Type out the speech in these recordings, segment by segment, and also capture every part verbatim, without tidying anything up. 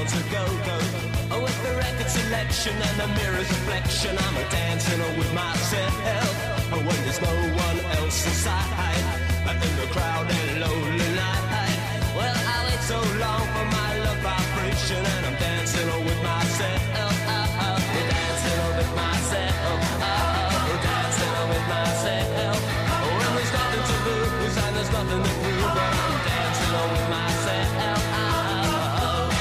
to go-go. Oh, with the record selection and the mirror's reflection, I'm a dancing with myself. Oh, when there's no one else inside, in the crowded lonely night. Well, I wait so long for my love vibration, and I'm dancing with myself. Oh, oh, we're dancing with myself. Oh, we're dancing with myself. Oh, when there's nothing to lose and there's nothing to prove, but I'm dancing with myself. Oh,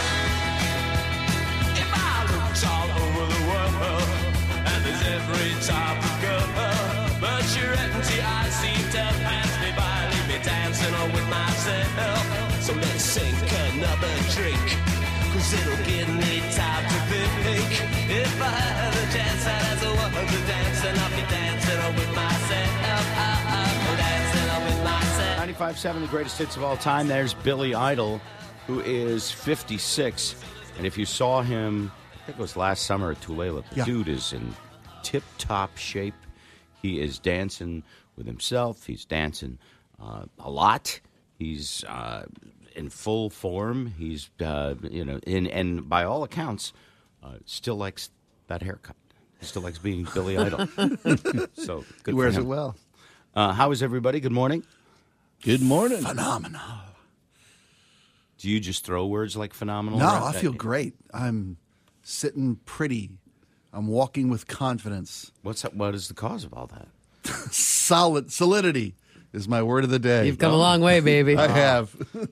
if I looked all over the world, and there's every type of girl, but you're empty, I seem to pass me by, leave me dancing with myself. So let's sink another drink, cause it'll give me time to think. If I had a chance, I'd as a woman to dance, and I'll be dancing with myself. Oh, oh, dancing with myself. ninety-five point seven, the greatest hits of all time. There's Billy Idol, who is fifty-six. And if you saw him, I think it was last summer at Tulalip, the Yeah. dude is in tip-top shape. He is dancing with himself. He's dancing uh, a lot. He's uh, in full form. He's, uh, you know, in, and by all accounts, uh, still likes that haircut. He still likes being Billy Idol. So good He wears for it him. well. Uh, how is everybody? Good morning. Good morning. Phenomenal. Do you just throw words like phenomenal? No, around? I feel great. I'm sitting pretty. I'm walking with confidence. What's that, what is the cause of all that? Solid solidity is my word of the day. You've come a long way, baby. I have.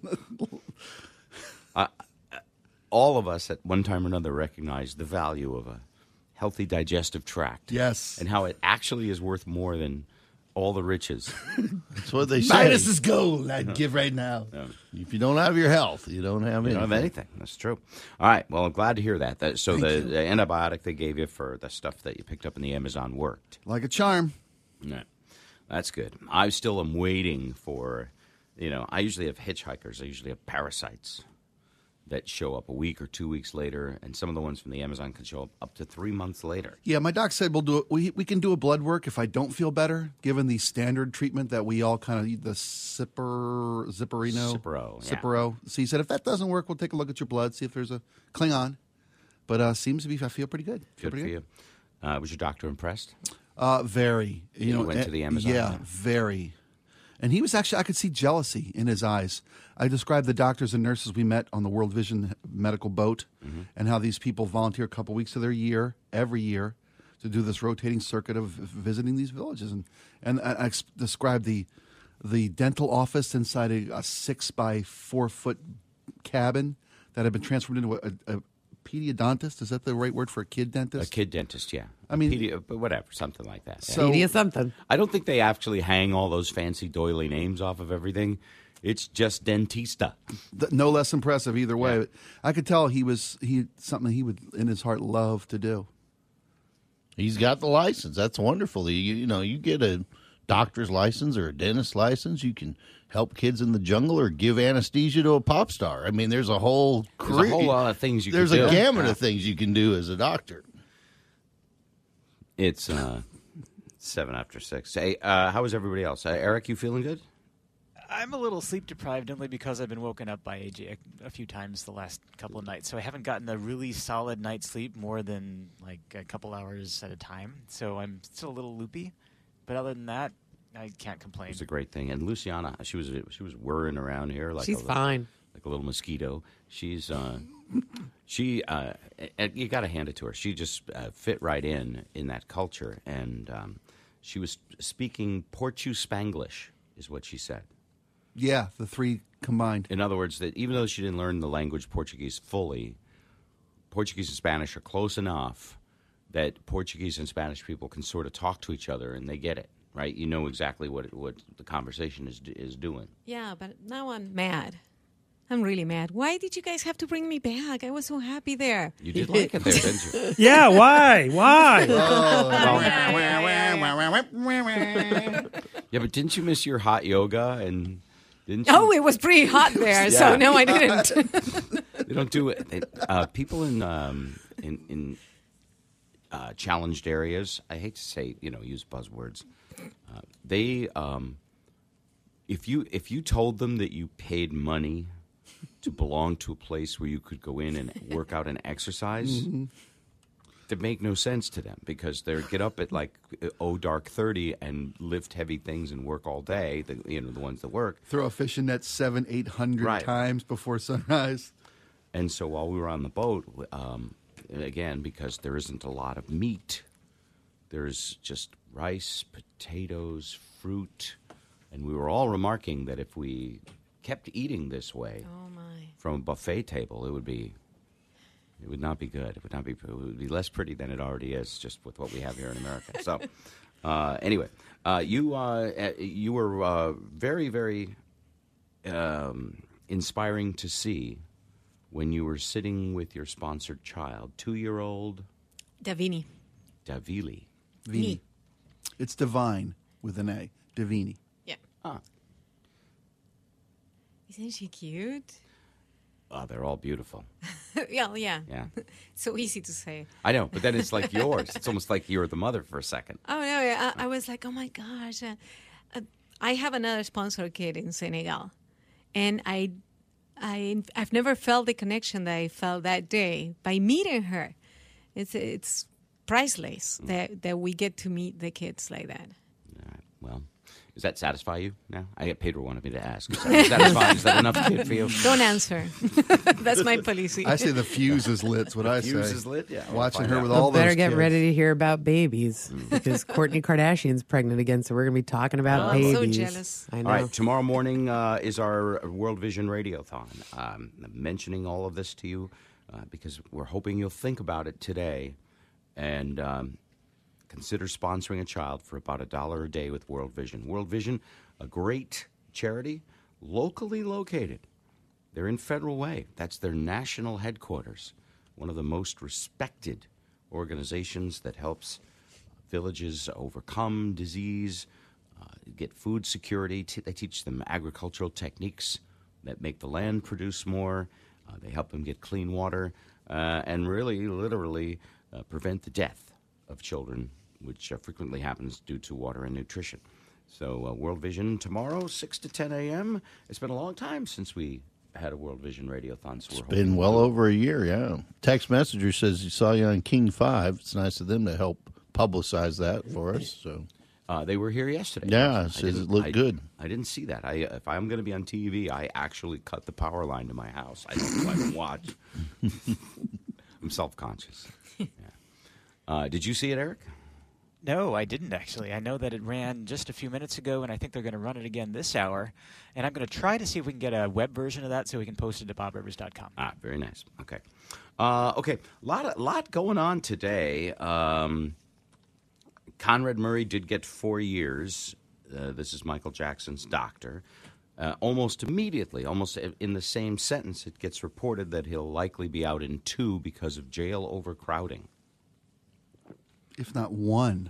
All of us at one time or another recognize the value of a healthy digestive tract. Yes. And how it actually is worth more than all the riches. That's what they say. Midas is gold. I'd give right now. If you don't have your health, you don't have You anything. don't have anything. That's true. All right. Well, I'm glad to hear that. that so the, the antibiotic they gave you for the stuff that you picked up in the Amazon worked. Like a charm. Yeah. That's good. I still am waiting for, you know, I usually have hitchhikers. I usually have parasites that show up a week or two weeks later, and some of the ones from the Amazon can show up up to three months later. Yeah, my doc said we'll do it. We we can do a blood work if I don't feel better, given the standard treatment that we all kind of the Cipro, Zipperino, Cipro, yeah. Cipro. So he said if that doesn't work, we'll take a look at your blood, see if there's a Klingon. But uh, seems to be I feel pretty good. Feel Good for pretty you. Uh, was your doctor impressed? Uh, very. You You know, went eh, to the Amazon, Yeah, yeah. very. And he was actually, I could see jealousy in his eyes. I described the doctors and nurses we met on the World Vision medical boat Mm-hmm. and how these people volunteer a couple weeks of their year, every year, to do this rotating circuit of visiting these villages. And, and I, I ex- described the the dental office inside a, a six by four foot cabin that had been transformed into a, a, a pediodontist. Is that the right word for a kid dentist? A kid dentist, yeah. I mean- A pedi- but whatever, something like that. yeah. So- Media something. I don't think they actually hang all those fancy doily names off of everything. It's just dentista. Th- no less impressive either way. Yeah. But I could tell he was he something he would in his heart love to do. He's got the license. That's wonderful. You, you know, you get a doctor's license or a dentist license, you can help kids in the jungle or give anesthesia to a pop star. I mean, there's a whole There's career. a whole lot of things you There's can a do. gamut Yeah. of things you can do as a doctor. It's uh, seven after six. Hey, uh, how is everybody else? Uh, Eric, you feeling good? I'm a little sleep deprived only because I've been woken up by A J a, a few times the last couple of nights. So I haven't gotten a really solid night's sleep more than like a couple hours at a time. So I'm still a little loopy. But other than that, I can't complain. It's a great thing. And Luciana, she was she was whirring around here like She's a little, fine. like a little mosquito. She's uh, she uh, and you got to hand it to her. She just uh, fit right in in that culture, and um, she was speaking Portuguese Spanglish, is what she said. Yeah, the three combined. In other words, that even though she didn't learn the language Portuguese fully, Portuguese and Spanish are close enough that Portuguese and Spanish people can sort of talk to each other and they get it, right? You know exactly what what the conversation is is doing. Yeah, but now I'm mad. I'm really mad. Why did you guys have to bring me back? I was so happy there. You did like it there, didn't you? Yeah, why? Why? Yeah, but didn't you miss your hot yoga and didn't you? Oh, it was pretty hot there, Yeah. so no, I didn't. They don't do it. They, uh, people in um, in in uh, challenged areas. I hate to say, you know, use buzzwords. Uh, they, um, if you if you told them that you paid money to belong to a place where you could go in and work out and exercise. Mm-hmm. That make no sense to them because they get up at like oh dark thirty and lift heavy things and work all day. The, you know the ones that work throw a fishing net seven, eight hundred right. times before sunrise. And so while we were on the boat, um, again because there isn't a lot of meat, there's just rice, potatoes, fruit, and we were all remarking that if we kept eating this way Oh my. from a buffet table, it would be. It would not be good. It would not be. It would be less pretty than it already is, just with what we have here in America. So, uh, anyway, uh, you uh, you were uh, very, very um, inspiring to see when you were sitting with your sponsored child, two-year-old Davini. Davili. Vini. It's divine with an A. Davini. Yeah. Ah, Isn't she cute? oh, they're all beautiful. yeah, yeah. Yeah, So easy to say. I know, but then it's like yours. It's almost like you're the mother for a second. Oh, no, I, I was like, oh, my gosh. Uh, uh, I have another sponsor kid in Senegal, and I, I, I've never felt the connection that I felt that day by meeting her. It's it's priceless Mm. that, that we get to meet the kids like that. All right, well. Does that satisfy you now? I Pedro wanted me to ask. Is that, satisfy, is that enough kid for you? Don't answer. That's my policy. I say the fuse is lit. That's what I say. Fuse is lit? Yeah. we'll Watching find her out. with Well, all better those get kids. ready to hear about babies because Kourtney Kardashian's pregnant again, so we're going to be talking about Oh, I'm babies. so jealous. I know. All right, tomorrow morning uh, is our World Vision Radiothon. Um, I'm mentioning all of this to you uh, because we're hoping you'll think about it today and um, consider sponsoring a child for about a dollar a day with World Vision. World Vision, a great charity, locally located. They're in Federal Way. That's their national headquarters, one of the most respected organizations that helps villages overcome disease, uh, get food security. T- they teach them agricultural techniques that make the land produce more. Uh, they help them get clean water uh, and really, literally uh, prevent the death of children, which uh, frequently happens due to water and nutrition. So uh, World Vision tomorrow, six to ten a.m. It's been a long time since we had a World Vision Radiothon. So It's we're been hoping well to- over a year, yeah. Text messenger says he saw you on King five. It's nice of them to help publicize that for us. So Uh, they were here yesterday. Yeah, I it says didn't- it looked I- good. I didn't see that. I, if I'm going to be on T V, I actually cut the power line to my house. I don't let them watch. I'm self-conscious. Yeah. Uh, did you see it, Eric? No, I didn't actually. I know that it ran just a few minutes ago, and I think they're going to run it again this hour. And I'm going to try to see if we can get a web version of that so we can post it to bob rivers dot com. Ah, very nice. Okay. Uh, okay, lot, lot going on today. Um, Conrad Murray did get four years. Uh, this is Michael Jackson's doctor. Uh, almost immediately, almost in the same sentence, it gets reported that he'll likely be out in two because of jail overcrowding. If not one.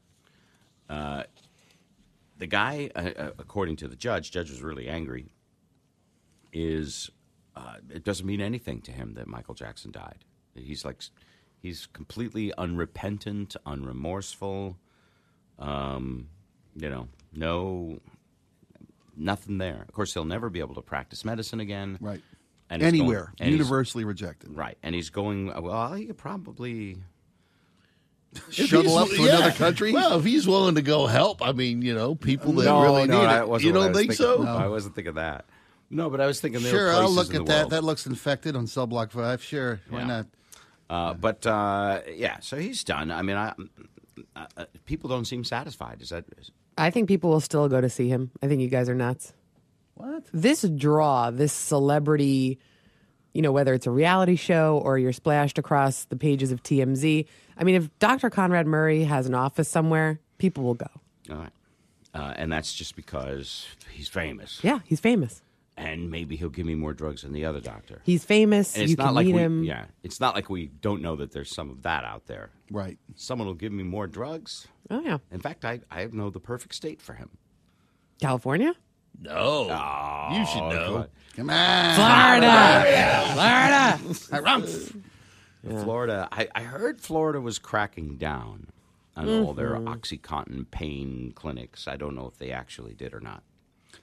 The guy, uh, uh, according to the judge, judge was really angry, is uh, it doesn't mean anything to him that Michael Jackson died. He's like, he's completely unrepentant, unremorseful, um, you know, no, nothing there. Of course, he'll never be able to practice medicine again. Right. And he's going- Anywhere. and he's- Universally rejected. Right. And he's going, well, he could probably... If Shuttle he's- up to yeah. another country? Well, if he's willing to go help, I mean, you know, people that no, really no, need that it. wasn't You what I don't was think thinking. so? No, I wasn't thinking that. No, but I was thinking there Sure, were I'll places look in at the that. world. That looks infected on Cell Block five. Sure. Why Yeah. not? Uh, but uh, yeah, so he's done. I mean, I, uh, uh, people don't seem satisfied. Is that? Is, I think people will still go to see him. I think you guys are nuts. What? This draw, this celebrity, you know, whether it's a reality show or you're splashed across the pages of T M Z. I mean, if Doctor Conrad Murray has an office somewhere, people will go. all right, uh, and that's just because he's famous, Yeah, he's famous. and maybe he'll give me more drugs than the other doctor. He's famous. And it's You not can like meet we, him. yeah, it's not like we don't know that there's some of that out there. Right. Someone will give me more drugs. Oh, yeah. In fact, I I know the perfect state for him. California? No. you should Oh, know. God. Come on. Florida! Florida! Florida. I, I heard Florida was cracking down on all their OxyContin pain clinics. I don't know if they actually did or not.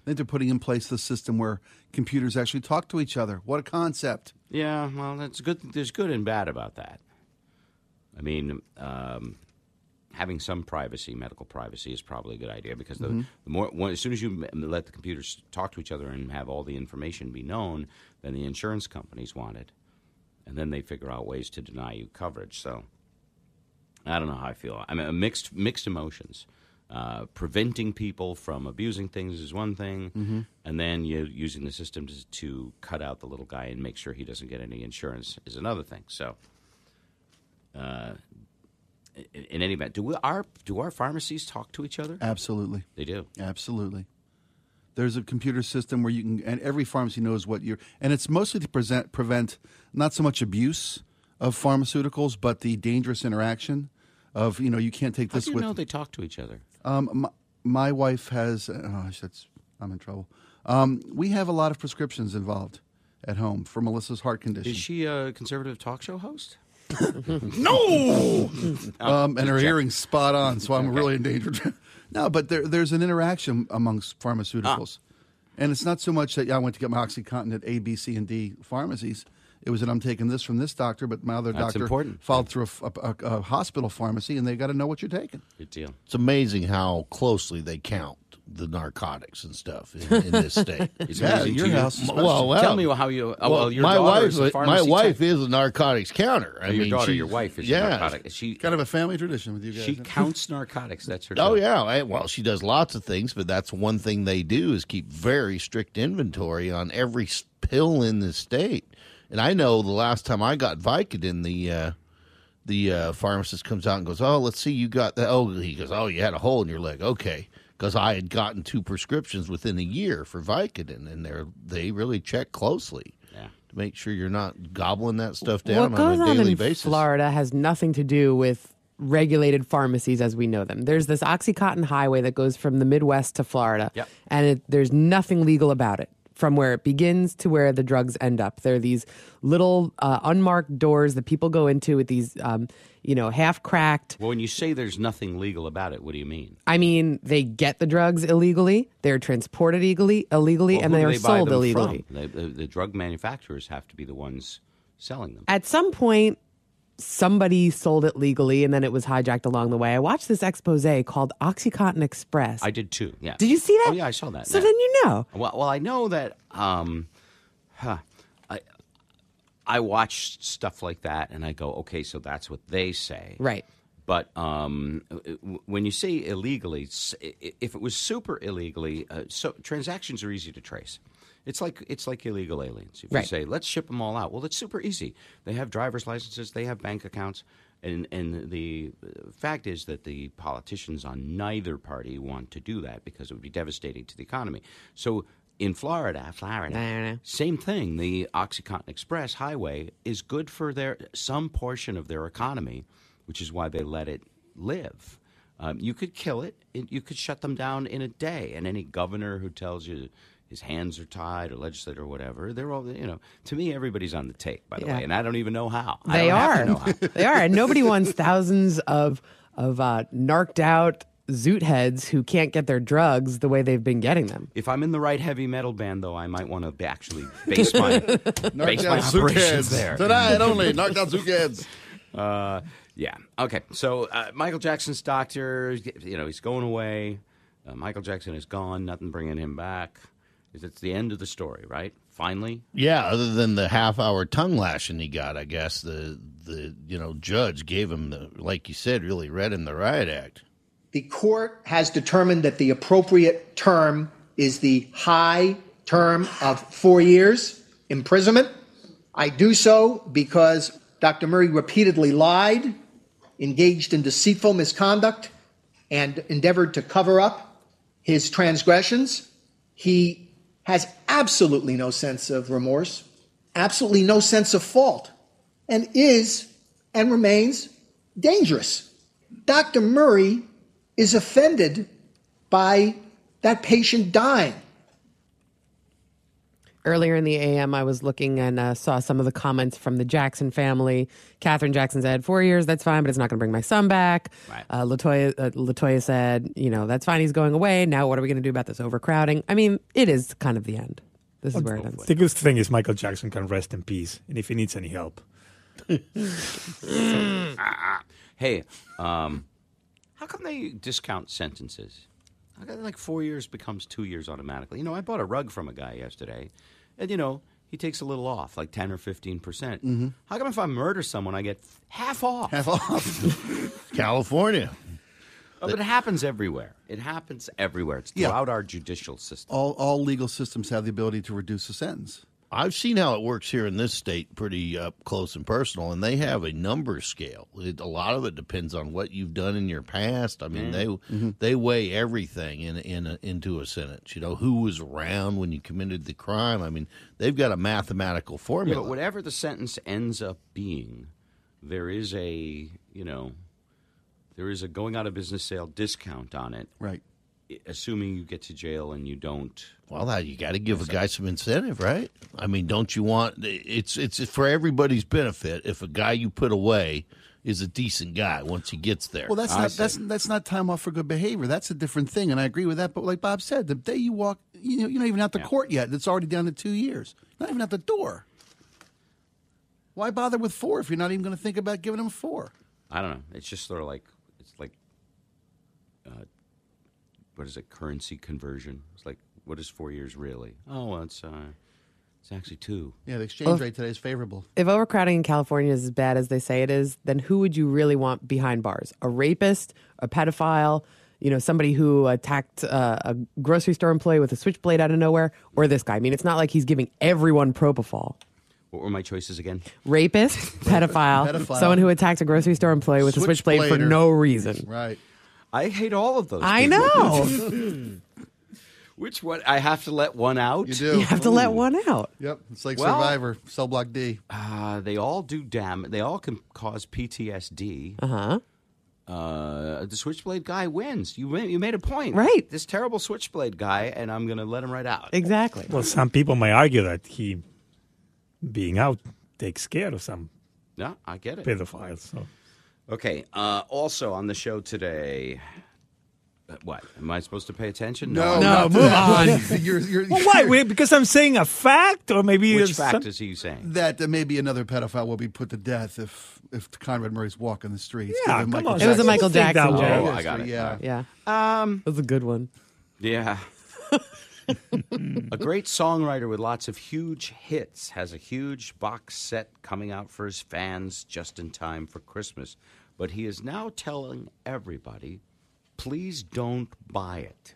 think they're putting in place the system where computers actually talk to each other. What a concept. Yeah, well, that's good. There's good and bad about that. I mean, um, having some privacy, medical privacy, is probably a good idea because the, Mm-hmm. the more, when, as soon as you m- let the computers talk to each other and have all the information be known, then the insurance companies want it, and then they figure out ways to deny you coverage. So, I don't know how I feel. I mean, mixed mixed emotions. Uh, preventing people from abusing things is one thing, Mm-hmm. and then you using the system to, to cut out the little guy and make sure he doesn't get any insurance is another thing. So, uh, in, in any event, do we, our do our pharmacies talk to each other? Absolutely. They do. Absolutely. There's a computer system where you can, and every pharmacy knows what you're, and it's mostly to present, prevent not so much abuse of pharmaceuticals, but the dangerous interaction of, you know, you can't take How this do you with. know they talk to each other? Um, my, my wife has. Oh, that's, I'm in trouble. Um, we have a lot of prescriptions involved at home for Melissa's heart condition. Is she a conservative talk show host? No, Oh, um, and her hearing's spot on, so I'm really endangered. No, but there, there's an interaction amongst pharmaceuticals, and it's not so much that yeah, I went to get my OxyContin at A, B, C, and D pharmacies. It was that I'm taking this from this doctor, but my other That's doctor important. followed through a, a, a, a hospital pharmacy, and they got to know what you're taking. Good deal. It's amazing how closely they count the narcotics and stuff in, in this state. It's Yeah, amazing your to you. house especially. Well, well, Tell me how you. Oh, well, your my daughter wife, is a my pharmacy wife tech. is a narcotics counter. I Oh, your mean, daughter, she- your wife is yeah. a narcotic. She Kind of a family tradition with you guys. she huh? counts narcotics. That's her. Oh job. yeah, I- well, she does lots of things, but that's one thing they do is keep very strict inventory on every s- pill in the state. And I know the last time I got Vicodin, the uh, the uh, pharmacist comes out and goes, "Oh, let's see, you got that." Oh, he goes, "Oh, you had a hole in your leg." Okay, because I had gotten two prescriptions within a year for Vicodin, and they they really check closely Yeah. to make sure you're not gobbling that stuff down What goes on a on daily in basis. Florida has nothing to do with regulated pharmacies as we know them. There's this OxyContin highway that goes from the Midwest to Florida, Yep. and it, there's nothing legal about it. From where it begins to where the drugs end up, there are these little uh, unmarked doors that people go into with these, um, you know, half cracked. Well, when you say there's nothing legal about it, what do you mean? I mean, they get the drugs illegally, they're transported illegally, illegally, Well, and who they do are they buy sold them illegally. from? The, the, the drug manufacturers have to be the ones selling them. At some point, somebody sold it legally, and then it was hijacked along the way. I watched this expose called OxyContin Express. I did too. Yeah. Did you see that? Oh yeah, I saw that. So yeah. then you know. Well, well, I know that. Um, huh, I I watch stuff like that, and I go, okay, so that's what they say, Right. But um, w- when you say illegally, s- i- if it was super illegally, uh, so transactions are easy to trace. It's like it's like illegal aliens. If Right. you say let's ship them all out, well, it's super easy. They have driver's licenses, they have bank accounts, and and the fact is that the politicians on neither party want to do that because it would be devastating to the economy. So in Florida, Florida, same thing. The OxyContin Express highway is good for their some portion of their economy, which is why they let it live. Um, you could kill it. it. You could shut them down in a day. And any governor who tells you his hands are tied or legislator or whatever, they're all, you know, to me, everybody's on the take, by the Yeah. way. And I don't even know how. I They don't have are. to know how. They are. And nobody wants thousands of of uh, narked out zoot heads who can't get their drugs the way they've been getting them. If I'm in the right heavy metal band, though, I might want to actually base my, base my down zoot operations heads. there. Tonight only, knock down zoot heads. Uh, yeah. Okay. So uh, Michael Jackson's doctor, you know, he's going away. Uh, Michael Jackson is gone. Nothing bringing him back. It's the end of the story, right? Finally. Yeah, other than the half hour tongue lashing he got, I guess the the you know judge gave him the, like you said, really read him the riot act. The court has determined that the appropriate term is the high term of four years imprisonment. I do so because Doctor Murray repeatedly lied, engaged in deceitful misconduct, and endeavored to cover up his transgressions. He has absolutely no sense of remorse, absolutely no sense of fault, and is and remains dangerous. Doctor Murray is offended by that patient dying. Earlier in the A M, I was looking and uh, saw some of the comments from the Jackson family. Catherine Jackson said, four years, that's fine, but it's not going to bring my son back. Right. Uh, Latoya, uh, Latoya said, you know, that's fine, he's going away. Now what are we going to do about this overcrowding? I mean, it is kind of the end. This is where it ends. The good thing is Michael Jackson can rest in peace, and if he needs any help. Hey, um, how come they discount sentences? How come like four years becomes two years automatically? You know, I bought a rug from a guy yesterday, and you know he takes a little off, like ten or fifteen percent. Mm-hmm. How come if I murder someone, I get half off? Half off. California. Oh, but it happens everywhere. It happens everywhere. It's Yeah. throughout our judicial system. all all legal systems have the ability to reduce a sentence. I've seen how it works here in this state pretty up close and personal, and they have a number scale. It, a lot of it depends on what you've done in your past. I mean, they Mm-hmm. they weigh everything in in a, into a sentence. You know, who was around when you committed the crime. I mean, they've got a mathematical Yeah, formula. but whatever the sentence ends up being, there is a, you know, there is a going out of business sale discount on it, Right. assuming you get to jail and you don't. Well, that you got to give a guy some incentive, right? I mean, don't you want it's it's for everybody's benefit if a guy you put away is a decent guy once he gets there. Well, that's I not see. that's that's not time off for good behavior. That's a different thing, and I agree with that. But like Bob said, the day you walk, you know, you're not even out the Yeah. court yet. It's already down to two years. Not even at the door. Why bother with four if you're not even going to think about giving him four? I don't know. It's just sort of like it's like, uh, what is it? Currency conversion. It's like, what is four years really? Oh, well, it's uh, it's actually two. Yeah, the exchange rate today is favorable. If overcrowding in California is as bad as they say it is, then who would you really want behind bars? A rapist, a pedophile, you know, somebody who attacked uh, a grocery store employee with a switchblade out of nowhere, or this guy? I mean, it's not like he's giving everyone propofol. What were my choices again? Rapist, pedophile, Pedophile. someone who attacked a grocery store employee with a switchblade for Switchblader. no reason. Right. I hate all of those. I people. know. Which one? I have to let one out. You do. You have to let one out. Yep. It's like Well- Survivor, Cell Block D. Uh, they all do damage. They all can cause P T S D. Uh-huh. Uh, the switchblade guy wins. You win, you made a point, Right. This terrible switchblade guy, and I'm going to let him right out. Exactly. Well, some people may argue that he being out takes care of some No, I get it. pedophiles. So. Okay. Uh, also on the show today, uh, what am I supposed to pay attention? No, not to move that. on. You're, you're, Well, why? Wait, because I'm saying a fact, or maybe Which it's fact some- is he saying? that uh, maybe another pedophile will be put to death if if Conrad Murray's walking the streets. Yeah, Given come Michael on. It was a Jackson. Michael Think that Jackson way. joke. Oh, I got it. Yeah. Yeah. Um, That was a good one. Yeah. A great songwriter with lots of huge hits has a huge box set coming out for his fans just in time for Christmas. But he is now telling everybody, please don't buy it.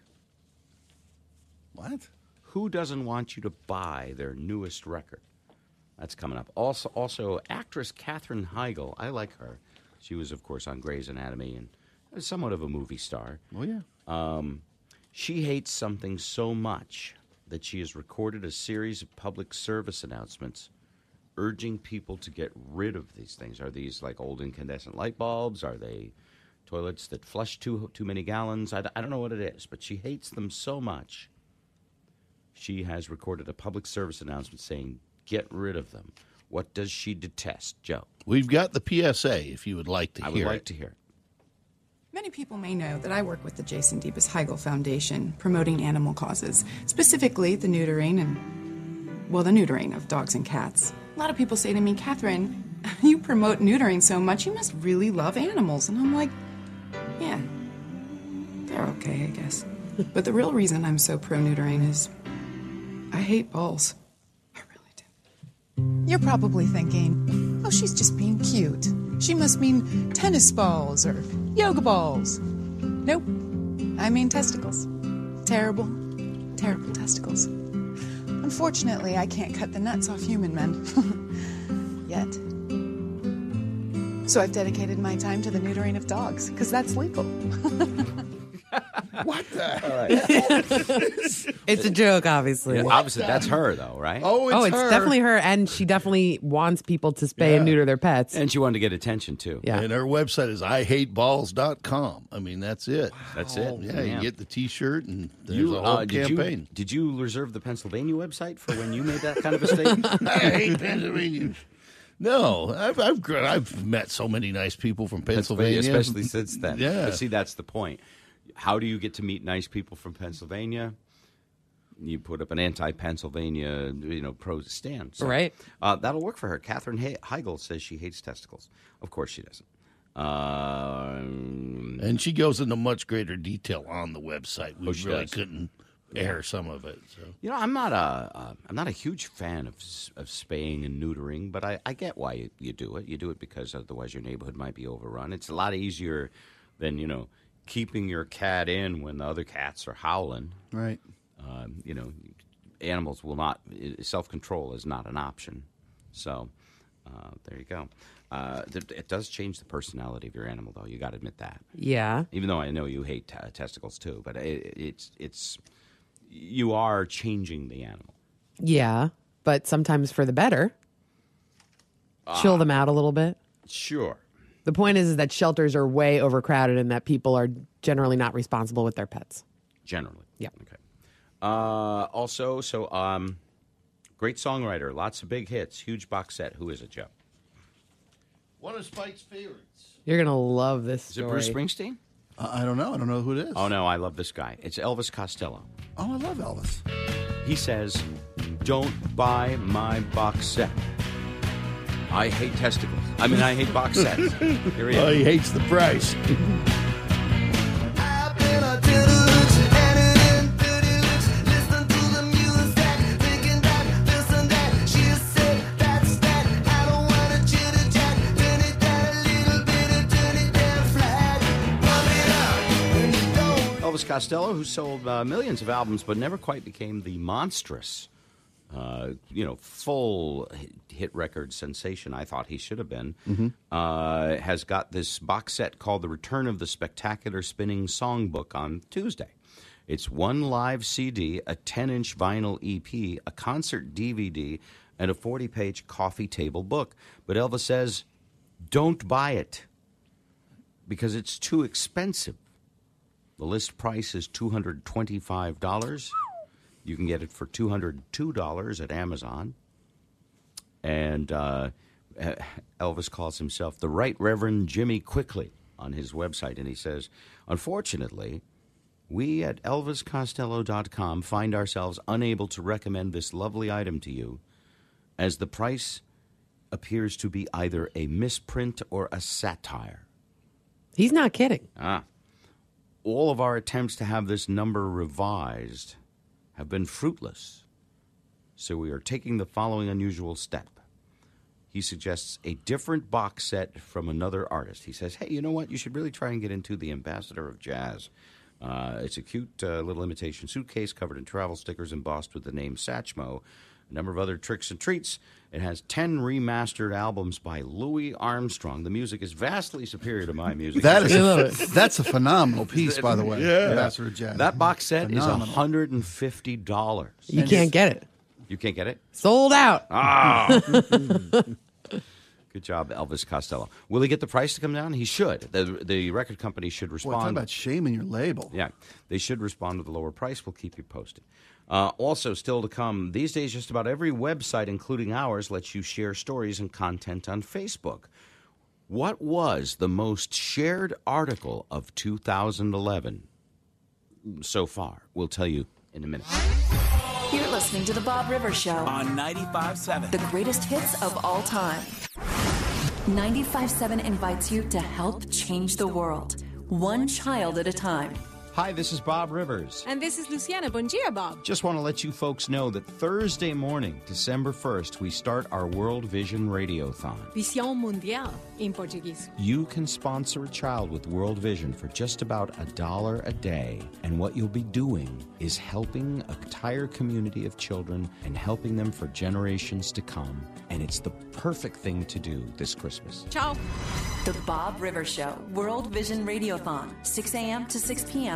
What? Who doesn't want you to buy their newest record? That's coming up. Also, also actress Katherine Heigl. I like her. She was, of course, on Grey's Anatomy and somewhat of a movie star. Oh, yeah. Um, she hates something so much that she has recorded a series of public service announcements urging people to get rid of these things. Are these like old incandescent light bulbs? Are they toilets that flush too too many gallons? I, I don't know what it is, but she hates them so much. She has recorded a public service announcement saying, get rid of them. What does she detest, Joe? We've got the P S A if you would like to I hear would like it. to hear it. Many people may know that I work with the Jason Deebus Heigl Foundation promoting animal causes, specifically the neutering and, well, the neutering of dogs and cats. A lot of people say to me, Catherine, you promote neutering so much, you must really love animals. And I'm like, yeah, they're okay, I guess. But the real reason I'm so pro-neutering is I hate balls. I really do. You're probably thinking, oh, she's just being cute. She must mean tennis balls or yoga balls. Nope. I mean testicles. Terrible, terrible testicles. Unfortunately, I can't cut the nuts off human men. Yet. So I've dedicated my time to the neutering of dogs, because that's legal. What the? It's a joke, obviously. Yeah, obviously, that's her, though, right? Oh, it's oh, it's her. definitely her, and she definitely wants people to spay Yeah. and neuter their pets. And she wanted to get attention, too. Yeah. And her website is I hate balls dot com. I mean, that's it. That's it. Yeah, you get the T-shirt and there's You, a whole uh, did campaign. You, did you reserve the Pennsylvania website for when you made that kind of a statement? I hate Pennsylvania. No, I've, I've gr- I've met so many nice people from Pennsylvania, especially since then. Yeah. But see, that's the point. How do you get to meet nice people from Pennsylvania? You put up an anti-Pennsylvania, you know, pro stand. So, Right. Uh, that'll work for her. Catherine He- Heigl says she hates testicles. Of course she doesn't. Um, And she goes into much greater detail on the website. We Oh, she really does. couldn't air some of it. So You know, I'm not a uh, I'm not a huge fan of s- of spaying and neutering, but I, I get why you, you do it. You do it because otherwise your neighborhood might be overrun. It's a lot easier than, you know, keeping your cat in when the other cats are howling. Right. Um, you know, animals will not self control is not an option. So uh, there you go. Uh, th- it does change the personality of your animal, though. You got to admit that. Yeah. Even though I know you hate t- testicles too, but it, it's it's you are changing the animal. Yeah, but sometimes for the better. Chill them out a little bit. Sure. The point is, is that shelters are way overcrowded and that people are generally not responsible with their pets. Generally. Yeah. Okay. Uh, also, so um, great songwriter, lots of big hits, huge box set. Who is it, Joe? one of Spike's favorites. You're going to love this Is story. it Bruce Springsteen? Uh, I don't know. I don't know who it is. Oh no, I love this guy. It's Elvis Costello. Oh, I love Elvis. He says, "Don't buy my box set. I hate testicles. I mean, I hate box sets." Here he Oh, is. he hates the price. Elvis Costello, who sold uh, millions of albums but never quite became the monstrous, uh, you know, full hit- hit record sensation I thought he should have been, uh, has got this box set called The Return of the Spectacular Spinning Songbook on Tuesday. It's one live C D, a ten-inch vinyl E P, a concert D V D, and a forty-page coffee table book. But Elvis says, don't buy it because it's too expensive. The list price is two hundred twenty-five dollars. You can get it for two hundred two dollars at Amazon. And uh, Elvis calls himself the Right Reverend Jimmy Quickly on his website. And he says, unfortunately, we at Elvis Costello dot com find ourselves unable to recommend this lovely item to you as the price appears to be either a misprint or a satire. He's not kidding. Ah. All of our attempts to have this number revised have been fruitless. So we are taking the following unusual step. He suggests a different box set from another artist. He says, hey, you know what? You should really try and get into The Ambassador of Jazz. Uh, it's a cute uh, little imitation suitcase covered in travel stickers embossed with the name Satchmo. A number of other tricks and treats. It has ten remastered albums by Louis Armstrong. The music is vastly superior to my music. That is a, that's a phenomenal piece, by the way. Yeah. Ambassador of Jazz. That box set Phenomenal. is one hundred fifty dollars. You can't get it. You can't get it? Sold out. Ah. Good job, Elvis Costello. Will he get the price to come down? He should. The, the record company should Boy, respond. talk about shaming your label. Yeah, they should respond with a lower price. We'll keep you posted. Uh, also, still to come, these days just about every website, including ours, lets you share stories and content on Facebook. What was the most shared article of two thousand eleven so far? We'll tell you in a minute. You're listening to The Bob Rivers Show on ninety-five point seven. The greatest hits of all time. ninety-five point seven invites you to help change the world, one child at a time. Hi, this is Bob Rivers. And this is Luciana. Bon dia, Bob. Just want to let you folks know that Thursday morning, December first, we start our World Vision Radiothon. Visão Mundial in Portuguese. You can sponsor a child with World Vision for just about a dollar a day. And what you'll be doing is helping an entire community of children and helping them for generations to come. And it's the perfect thing to do this Christmas. Ciao. The Bob Rivers Show, World Vision Radiothon, six a.m. to six p.m.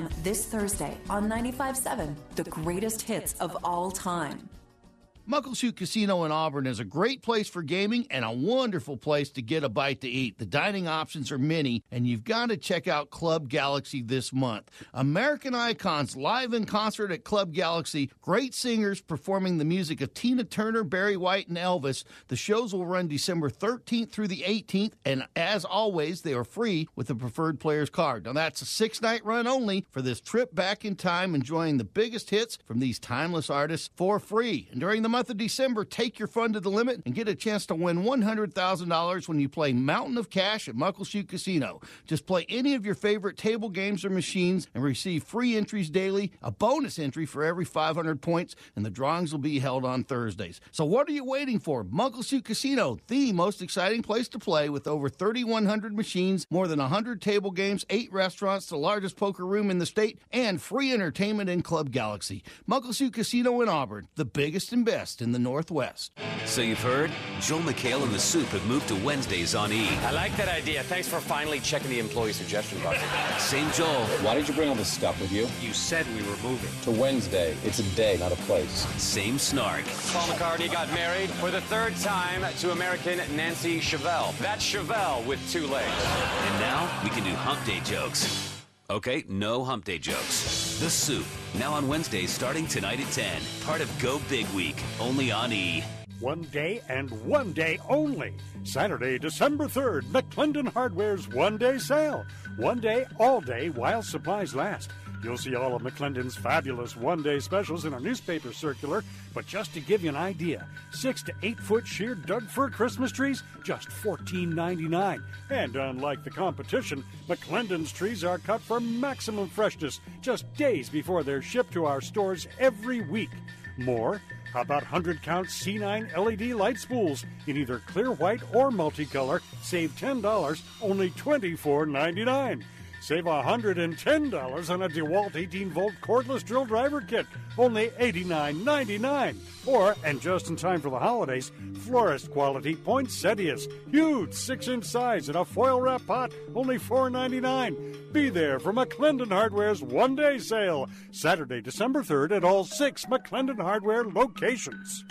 this Thursday on ninety-five seven, the greatest hits of all time. Muckleshoot Casino in Auburn is a great place for gaming and a wonderful place to get a bite to eat. The dining options are many, and you've got to check out Club Galaxy this month. American icons live in concert at Club Galaxy. Great singers performing the music of Tina Turner, Barry White, and Elvis. The shows will run December thirteenth through the eighteenth, and as always, they are free with the preferred player's card. Now, that's a six-night run only for this trip back in time, enjoying the biggest hits from these timeless artists for free. And during the month of December, take your fun to the limit and get a chance to win one hundred thousand dollars when you play Mountain of Cash at Muckleshoot Casino. Just play any of your favorite table games or machines and receive free entries daily, a bonus entry for every five hundred points, and the drawings will be held on Thursdays. So what are you waiting for? Muckleshoot Casino, the most exciting place to play with over thirty-one hundred machines, more than one hundred table games, eight restaurants, the largest poker room in the state, and free entertainment in Club Galaxy. Muckleshoot Casino in Auburn, the biggest and best in the Northwest. So you've heard? Joel McHale and the Soup have moved to Wednesdays on E! I like that idea. Thanks for finally checking the employee suggestion box. Same Joel. Why did you bring all this stuff with you? You said we were moving. To Wednesday. It's a day, not a place. Same Snark. Paul McCartney got married for the third time to American Nancy Chevelle. That's Chevelle with two legs. And now we can do hump day jokes. Okay, no hump day jokes. The Soup, now on Wednesdays starting tonight at ten. Part of Go Big Week, only on E! One day and one day only. Saturday, December third, McClendon Hardware's one-day sale. One day, all day, while supplies last. You'll see all of McClendon's fabulous one-day specials in our newspaper circular. But just to give you an idea, six to eight foot sheer Doug fir Christmas trees, just fourteen ninety-nine. And unlike the competition, McClendon's trees are cut for maximum freshness, just days before they're shipped to our stores every week. More, how about one hundred count C nine L E D light spools in either clear white or multicolor? Save ten dollars, only twenty-four ninety-nine. Save one hundred ten dollars on a DeWalt eighteen volt cordless drill driver kit, only eighty-nine ninety-nine. Or, and just in time for the holidays, florist quality poinsettias, huge six inch size in a foil wrap pot, only four ninety-nine. Be there for McClendon Hardware's one-day sale, Saturday, December third at all six McClendon Hardware locations.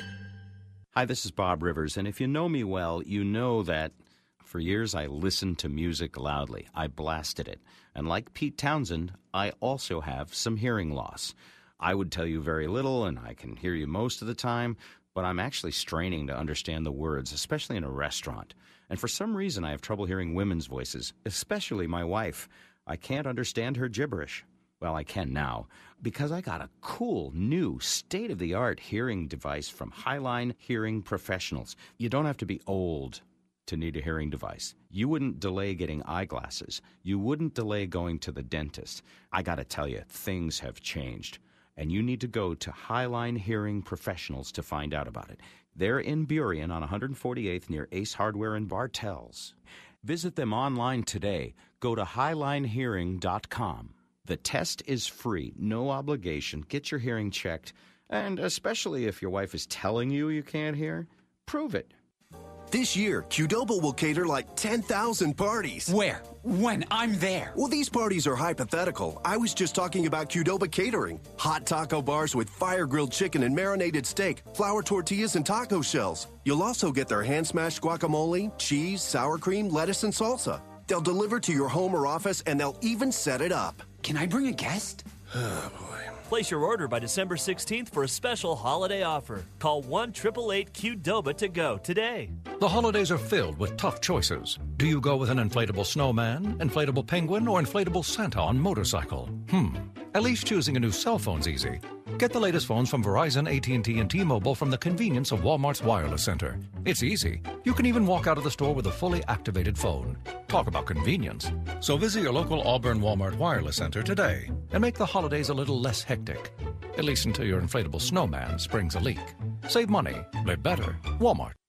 Hi, this is Bob Rivers, and if you know me well, you know that for years I listened to music loudly. I blasted it. And like Pete Townsend, I also have some hearing loss. I would tell you very little, and I can hear you most of the time, but I'm actually straining to understand the words, especially in a restaurant. And for some reason, I have trouble hearing women's voices, especially my wife. I can't understand her gibberish. Well, I can now, because I got a cool, new, state-of-the-art hearing device from Highline Hearing Professionals. You don't have to be old to need a hearing device. You wouldn't delay getting eyeglasses. You wouldn't delay going to the dentist. I got to tell you, things have changed. And you need to go to Highline Hearing Professionals to find out about it. They're in Burien on one forty-eighth near Ace Hardware and Bartels. Visit them online today. Go to highline hearing dot com. The test is free, no obligation. Get your hearing checked. And especially if your wife is telling you you can't hear, prove it. This year, Qdoba will cater like ten thousand parties. Where? When? I'm there. Well, these parties are hypothetical. I was just talking about Qdoba catering. Hot taco bars with fire-grilled chicken and marinated steak, flour tortillas and taco shells. You'll also get their hand-smashed guacamole, cheese, sour cream, lettuce, and salsa. They'll deliver to your home or office, and they'll even set it up. Can I bring a guest? Oh, boy. Place your order by December sixteenth for a special holiday offer. Call one eight eight eight Qdoba to go today. The holidays are filled with tough choices. Do you go with an inflatable snowman, inflatable penguin, or inflatable Santa on motorcycle? Hmm. At least choosing a new cell phone's easy. Get the latest phones from Verizon, A T and T, and T-Mobile from the convenience of Walmart's Wireless Center. It's easy. You can even walk out of the store with a fully activated phone. Talk about convenience. So visit your local Auburn Walmart Wireless Center today and make the holidays a little less hectic. At least until your inflatable snowman springs a leak. Save money. Live better. Walmart.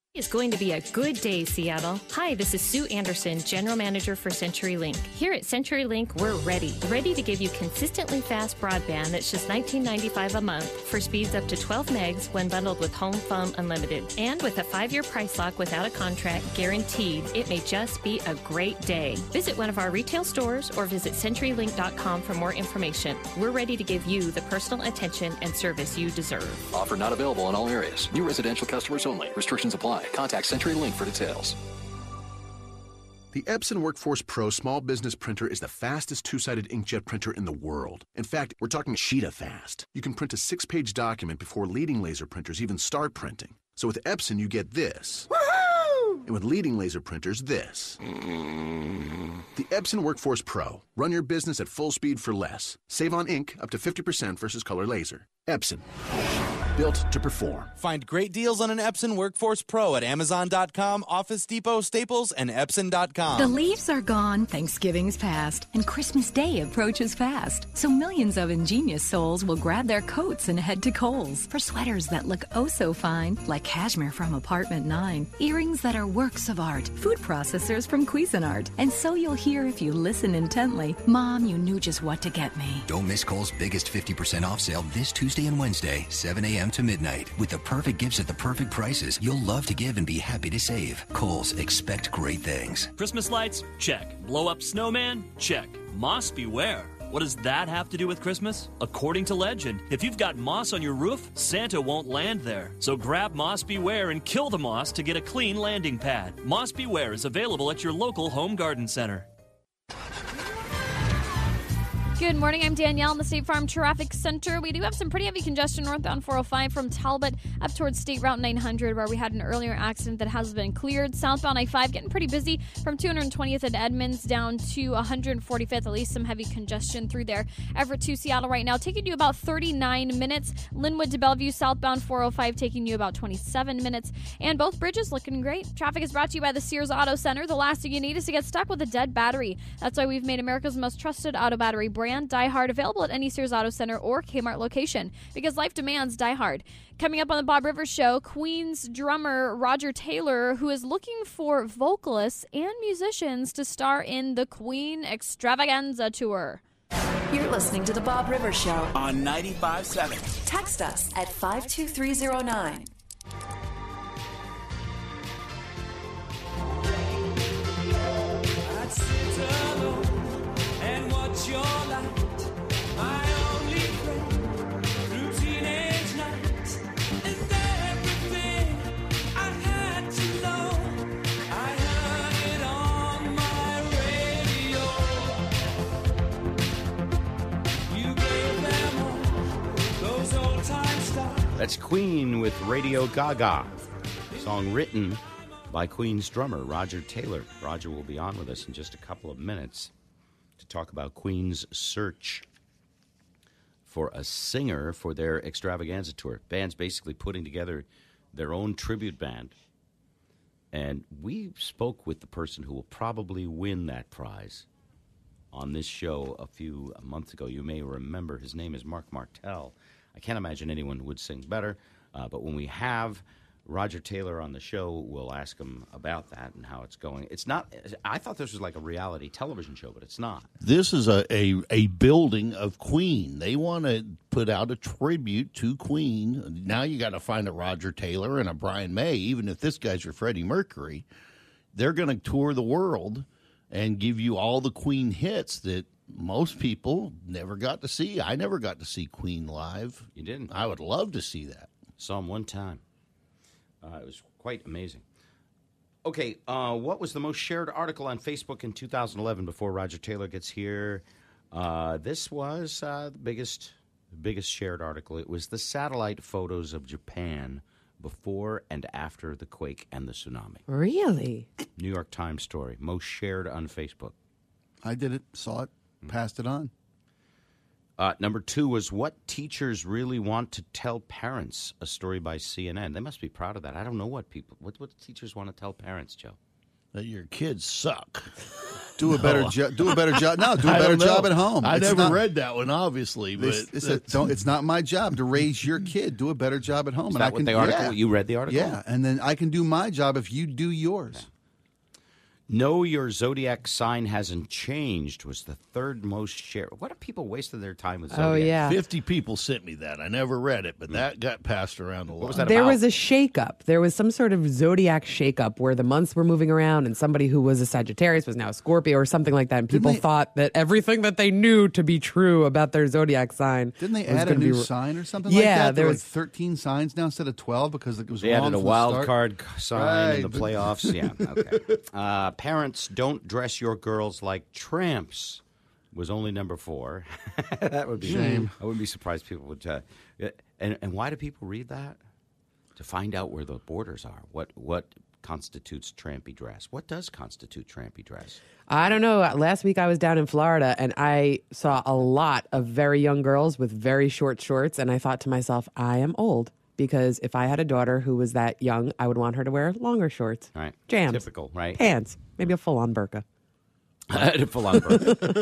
It's going to be a good day, Seattle. Hi, this is Sue Anderson, General Manager for CenturyLink. Here at CenturyLink, we're ready. Ready to give you consistently fast broadband that's just nineteen ninety-five dollars a month for speeds up to twelve megs when bundled with Home Phone Unlimited. And with a five-year price lock without a contract guaranteed, it may just be a great day. Visit one of our retail stores or visit CenturyLink dot com for more information. We're ready to give you the personal attention and service you deserve. Offer not available in all areas. New residential customers only. Restrictions apply. Contact CenturyLink for details. The Epson Workforce Pro small business printer is the fastest two-sided inkjet printer in the world. In fact, we're talking Sheeta fast. You can print a six-page document before leading laser printers even start printing. So with Epson, you get this. Woohoo! And with leading laser printers, this. The Epson Workforce Pro. Run your business at full speed for less. Save on ink up to fifty percent versus color laser. Epson. Built to perform. Find great deals on an Epson Workforce Pro at Amazon dot com, Office Depot, Staples, and Epson dot com. The leaves are gone, Thanksgiving's past, and Christmas Day approaches fast. So millions of ingenious souls will grab their coats and head to Kohl's for sweaters that look oh so fine, like cashmere from Apartment nine, earrings that are works of art, food processors from Cuisinart. And so you'll hear if you listen intently, Mom, you knew just what to get me. Don't miss Kohl's biggest fifty percent off sale this Tuesday and Wednesday, seven a.m. to midnight. With the perfect gifts at the perfect prices, you'll love to give and be happy to save. Kohl's, expect great things. Christmas lights? Check. Blow up snowman? Check. Moss beware. What does that have to do with Christmas? According to legend, if you've got moss on your roof, Santa won't land there. So grab Moss Beware and kill the moss to get a clean landing pad. Moss Beware is available at your local home garden center. Good morning, I'm Danielle in the State Farm Traffic Center. We do have some pretty heavy congestion northbound four oh five from Talbot up towards State Route nine hundred, where we had an earlier accident that has been cleared. Southbound I five getting pretty busy from two hundred twentieth at Edmonds down to one hundred forty-fifth. At least some heavy congestion through there. Everett to Seattle right now taking you about thirty-nine minutes. Linwood to Bellevue southbound four oh five taking you about twenty-seven minutes. And both bridges looking great. Traffic is brought to you by the Sears Auto Center. The last thing you need is to get stuck with a dead battery. That's why we've made America's most trusted auto battery brand Die Hard available at any Sears Auto Center or Kmart location, because life demands Die Hard. Coming up on the Bob Rivers Show, Queen's drummer Roger Taylor, who is looking for vocalists and musicians to star in the Queen Extravaganza Tour. You're listening to the Bob Rivers Show on ninety-five point seven. Text us at five two three zero nine. And watch your light, my only friend, through teenage night. And everything I had to know, I heard it on my radio. You gave them all those old time stars. That's Queen with Radio Gaga. Song written by Queen's drummer, Roger Taylor. Roger will be on with us in just a couple of minutes to talk about Queen's search for a singer for their extravaganza tour. Band's basically putting together their own tribute band. And we spoke with the person who will probably win that prize on this show a few months ago. You may remember his name is Mark Martel. I can't imagine anyone would sing better, uh, but when we have Roger Taylor on the show, we'll ask him about that and how it's going. It's not. I thought this was like a reality television show, but it's not. This is a, a, a building of Queen. They want to put out a tribute to Queen. Now you got to find a Roger Taylor and a Brian May. Even if this guy's your Freddie Mercury, they're going to tour the world and give you all the Queen hits that most people never got to see. I never got to see Queen live. You didn't? I would love to see that. Saw him one time. Uh, it was quite amazing. Okay, uh, what was the most shared article on Facebook in two thousand eleven before Roger Taylor gets here? Uh, this was uh, the biggest, biggest shared article. It was the satellite photos of Japan before and after the quake and the tsunami. Really? New York Times story, most shared on Facebook. I did it, saw it, passed it on. Uh, number two was what teachers really want to tell parents, a story by C N N. They must be proud of that. I don't know what people, what, what teachers want to tell parents, Joe? That your kids suck. Do a better No. job. Do a better job. No, do a I better don't know. job at home. I It's never not- read that one, obviously, but They, they said, that's- don't, it's not my job to raise your kid. Do a better job at home. Is and that I what can, the article? Yeah. You read the article? Yeah, and then I can do my job if you do yours. Know your zodiac sign hasn't changed was the third most shared. What are people wasting their time with zodiac? Oh, yeah. fifty people sent me that. I never read it, but that got passed around a lot. What was that There about? was a shakeup. There was some sort of zodiac shakeup where the months were moving around, and somebody who was a Sagittarius was now a Scorpio or something like that. And people they- thought that everything that they knew to be true about their zodiac sign Didn't they was add a gonna be new re- sign or something Yeah, like that? there There were like was- thirteen signs now instead of twelve because it was They wrong added a from the wild start. card sign in the Right. playoffs. Yeah. Okay. Uh, parents, don't dress your girls like tramps was only number four. That would be Shame. I wouldn't be surprised people would. Uh, and and why do people read that? To find out where the borders are. What what constitutes trampy dress? What does constitute trampy dress? I don't know. Last week I was down in Florida and I saw a lot of very young girls with very short shorts. And I thought to myself, I am old because if I had a daughter who was that young, I would want her to wear longer shorts. Right. Jams. Typical, right? Pants. Maybe a full on burqa. Full on burqa.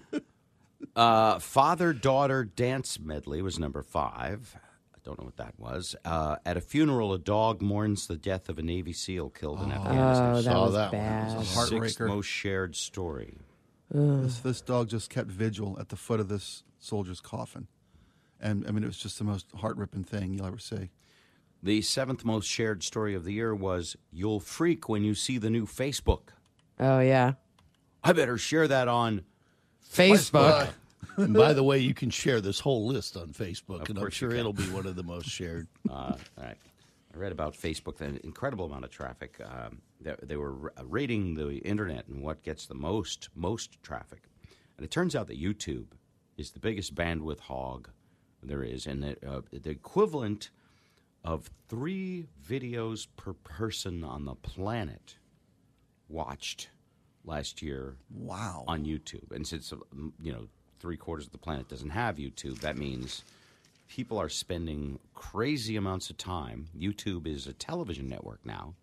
uh, Father-daughter dance medley was number five. I don't know what that was. Uh, at a funeral, a dog mourns the death of a Navy SEAL killed in Afghanistan. Oh, that Saw was that one. bad. It was a Sixth heartbreaker. most shared story. This, this dog just kept vigil at the foot of this soldier's coffin. And, I mean, it was just the most heart-ripping thing you'll ever see. The seventh most shared story of the year was you'll freak when you see the new Facebook. Oh, yeah. I better share that on Facebook. And by the way, you can share this whole list on Facebook, Of and I'm course you sure can. it'll be one of the most shared. Uh, all right. I read about Facebook, an incredible amount of traffic. Um, they, they were ra- rating the internet and what gets the most most traffic. And it turns out that YouTube is the biggest bandwidth hog there is, and it, uh, the equivalent of three videos per person on the planet watched last year. Wow. On YouTube. And since, uh, you know, three quarters of the planet doesn't have YouTube, that means people are spending crazy amounts of time. YouTube is a television network now,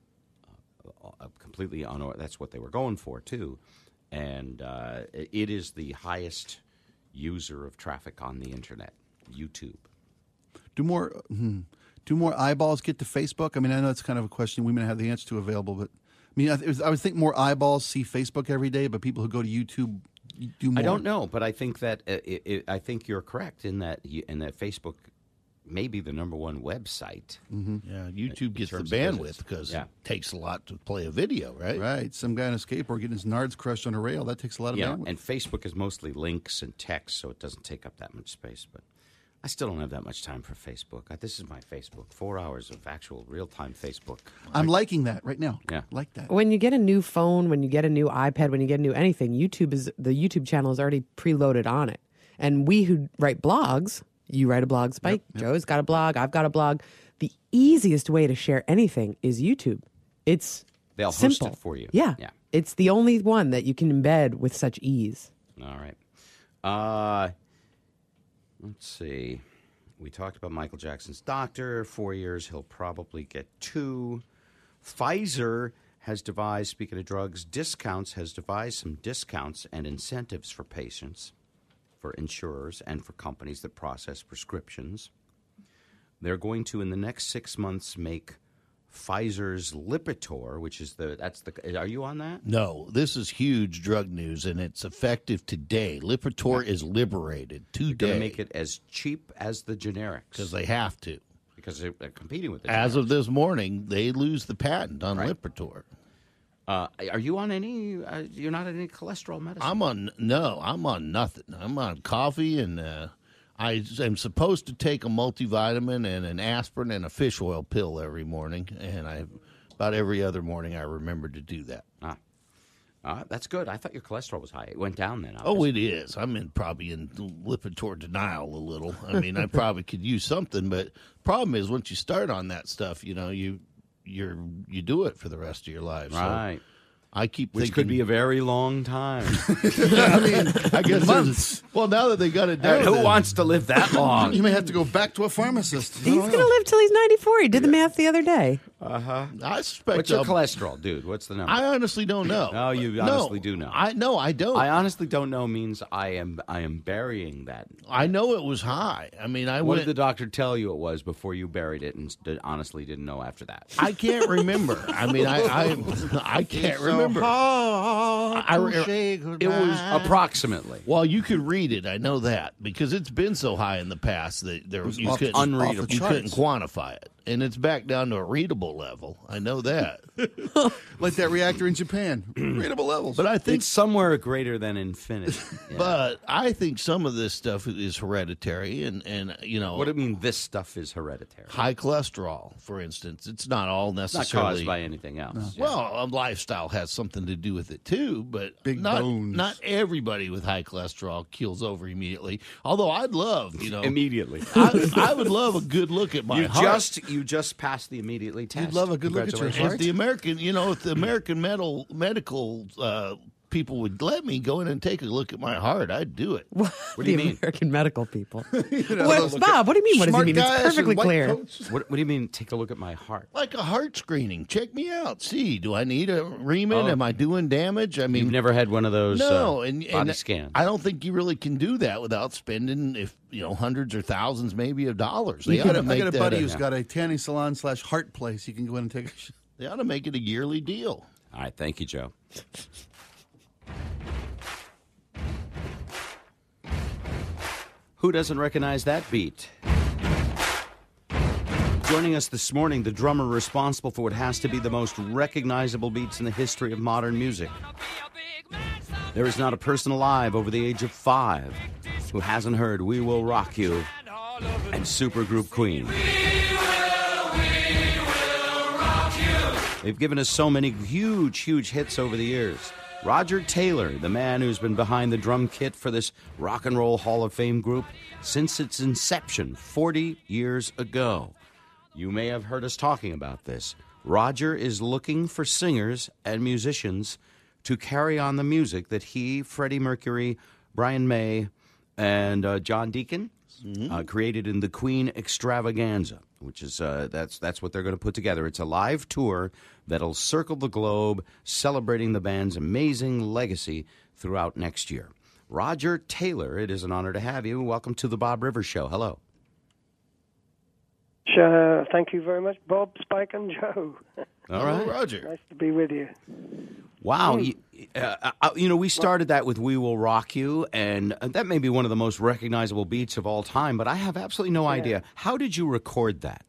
uh, uh, completely on. That's what they were going for too, and uh, it is the highest user of traffic on the internet. YouTube. Do more, hmm, do more eyeballs get to Facebook? I mean, I know it's kind of a question we may not have the answer to available, but I mean, I, th- I would think more eyeballs see Facebook every day, but people who go to YouTube do more. I don't know, but I think that uh, it, it, I think you're correct in that you, in that Facebook may be the number one website. Mm-hmm. Yeah, YouTube in gets the terms of bandwidth visits. because Yeah. it takes a lot to play a video, right? Right. Some guy on a skateboard getting his nards crushed on a rail. That takes a lot of Yeah, bandwidth. and Facebook is mostly links and text, so it doesn't take up that much space. But I still don't have that much time for Facebook. I, this is my Facebook. Four hours of actual real-time Facebook. I'm liking that right now. Yeah. Like that. When you get a new phone, when you get a new iPad, when you get a new anything, YouTube is the YouTube channel is already preloaded on it. And we who write blogs, you write a blog, Spike. Yep, yep. Joe's got a blog. I've got a blog. The easiest way to share anything is YouTube. It's They'll host simple. it for you. Yeah. Yeah. It's the only one that you can embed with such ease. All right. Uh, let's see. We talked about Michael Jackson's doctor. Four years. He'll probably get two. Pfizer has devised, speaking of drugs, discounts, has devised some discounts and incentives for patients, for insurers, and for companies that process prescriptions. They're going to, in the next six months, make Pfizer's Lipitor, which is the, that's the, are you on that? No, this is huge drug news, and it's effective today. Lipitor is liberated They're today. going to make it as cheap as the generics. Because they have to. Because they're they're competing with the As generics. of this morning, they lose the patent on Right. Lipitor. Uh, are you on any, uh, you're not on any cholesterol medicine? I'm on, no, I'm on nothing. I'm on coffee, and uh, I am supposed to take a multivitamin and an aspirin and a fish oil pill every morning, and I about every other morning I remember to do that. Ah. Uh, that's good. I thought your cholesterol was high. It went down then. Oh, obviously. it is. I'm in probably in Lipitor denial a little. I mean, I probably could use something, but problem is once you start on that stuff, you know, you you're you do it for the rest of your life. Right. So I keep Which thinking, could be a very long time. I mean, I guess months. Well, now that they got it down, Who then- wants to live that long? You may have to go back to a pharmacist. He's going to live till he's ninety-four. He did the math the other day. Uh huh. I suspect. What's your I'll- cholesterol, dude? What's the number? I honestly don't know. No, you No, honestly do know. I no, I don't. I honestly don't know means I am I am burying that. I know it was high. I mean, I What went. did the doctor tell you it was before you buried it, and st- honestly didn't know after that? I can't remember. I mean, I I, I can't remember. I, it was approximately. Well, you could read it. I know that because it's been so high in the past that there was you off- couldn't unreadable. off the You couldn't charts. quantify it, and it's back down to a readable level. I know that. Like that reactor in Japan. Readable levels. But I think It's somewhere greater than infinity. Yeah. But I think some of this stuff is hereditary, and, and you know, What do you mean this stuff is hereditary? high cholesterol, for instance, it's not all It's not necessarily caused by anything else. Yeah. Well, a lifestyle has something to do with it too, but Big not, bones. not everybody with high cholesterol keels over immediately. Although I'd love, you know, Immediately. I, I would love a good look at my You heart. just you just passed the immediately test. You'd love a good look at your Congratulations. heart? If the American, you know, if the American medical medical uh, people would let me go in and take a look at my heart, I'd do it. What do the you mean? American medical people. You know, What- those Bob, what do you mean? What does he smart mean? guys It's in perfectly white clear. coats. What, what do you mean? Take a look at my heart. Like a heart screening. Check me out. See, do I need a reman? Oh. Am I doing damage? I mean, You've never had one of those no, uh, and, body and scans. I don't think you really can do that without spending, if you know, hundreds or thousands, maybe of dollars. They You ought got to a, I make got a that buddy a- who's got a tanning salon slash heart place. You can go in and take a. sh- They ought to make it a yearly deal. All right, thank you, Joe. Who doesn't recognize that beat? Joining us this morning, the drummer responsible for what has to be the most recognizable beats in the history of modern music. There is not a person alive over the age of five who hasn't heard We Will Rock You and Supergroup Queen. They've given us so many huge, huge hits over the years. Roger Taylor, the man who's been behind the drum kit for this Rock and Roll Hall of Fame group since its inception forty years ago. You may have heard us talking about this. Roger is looking for singers and musicians to carry on the music that he, Freddie Mercury, Brian May, and uh, John Deacon uh, created in the Queen Extravaganza, which is uh, that's that's what they're going to put together. It's a live tour that'll circle the globe, celebrating the band's amazing legacy throughout next year. Roger Taylor, it is an honor to have you. Welcome to the Bob Rivers Show. Hello. Uh, thank you very much, Bob, Spike, and Joe. All right. Roger. Nice to be with you. Wow. Hmm. You, uh, uh, you know, we started that with We Will Rock You, and that may be one of the most recognizable beats of all time, but I have absolutely no idea. How did you record that?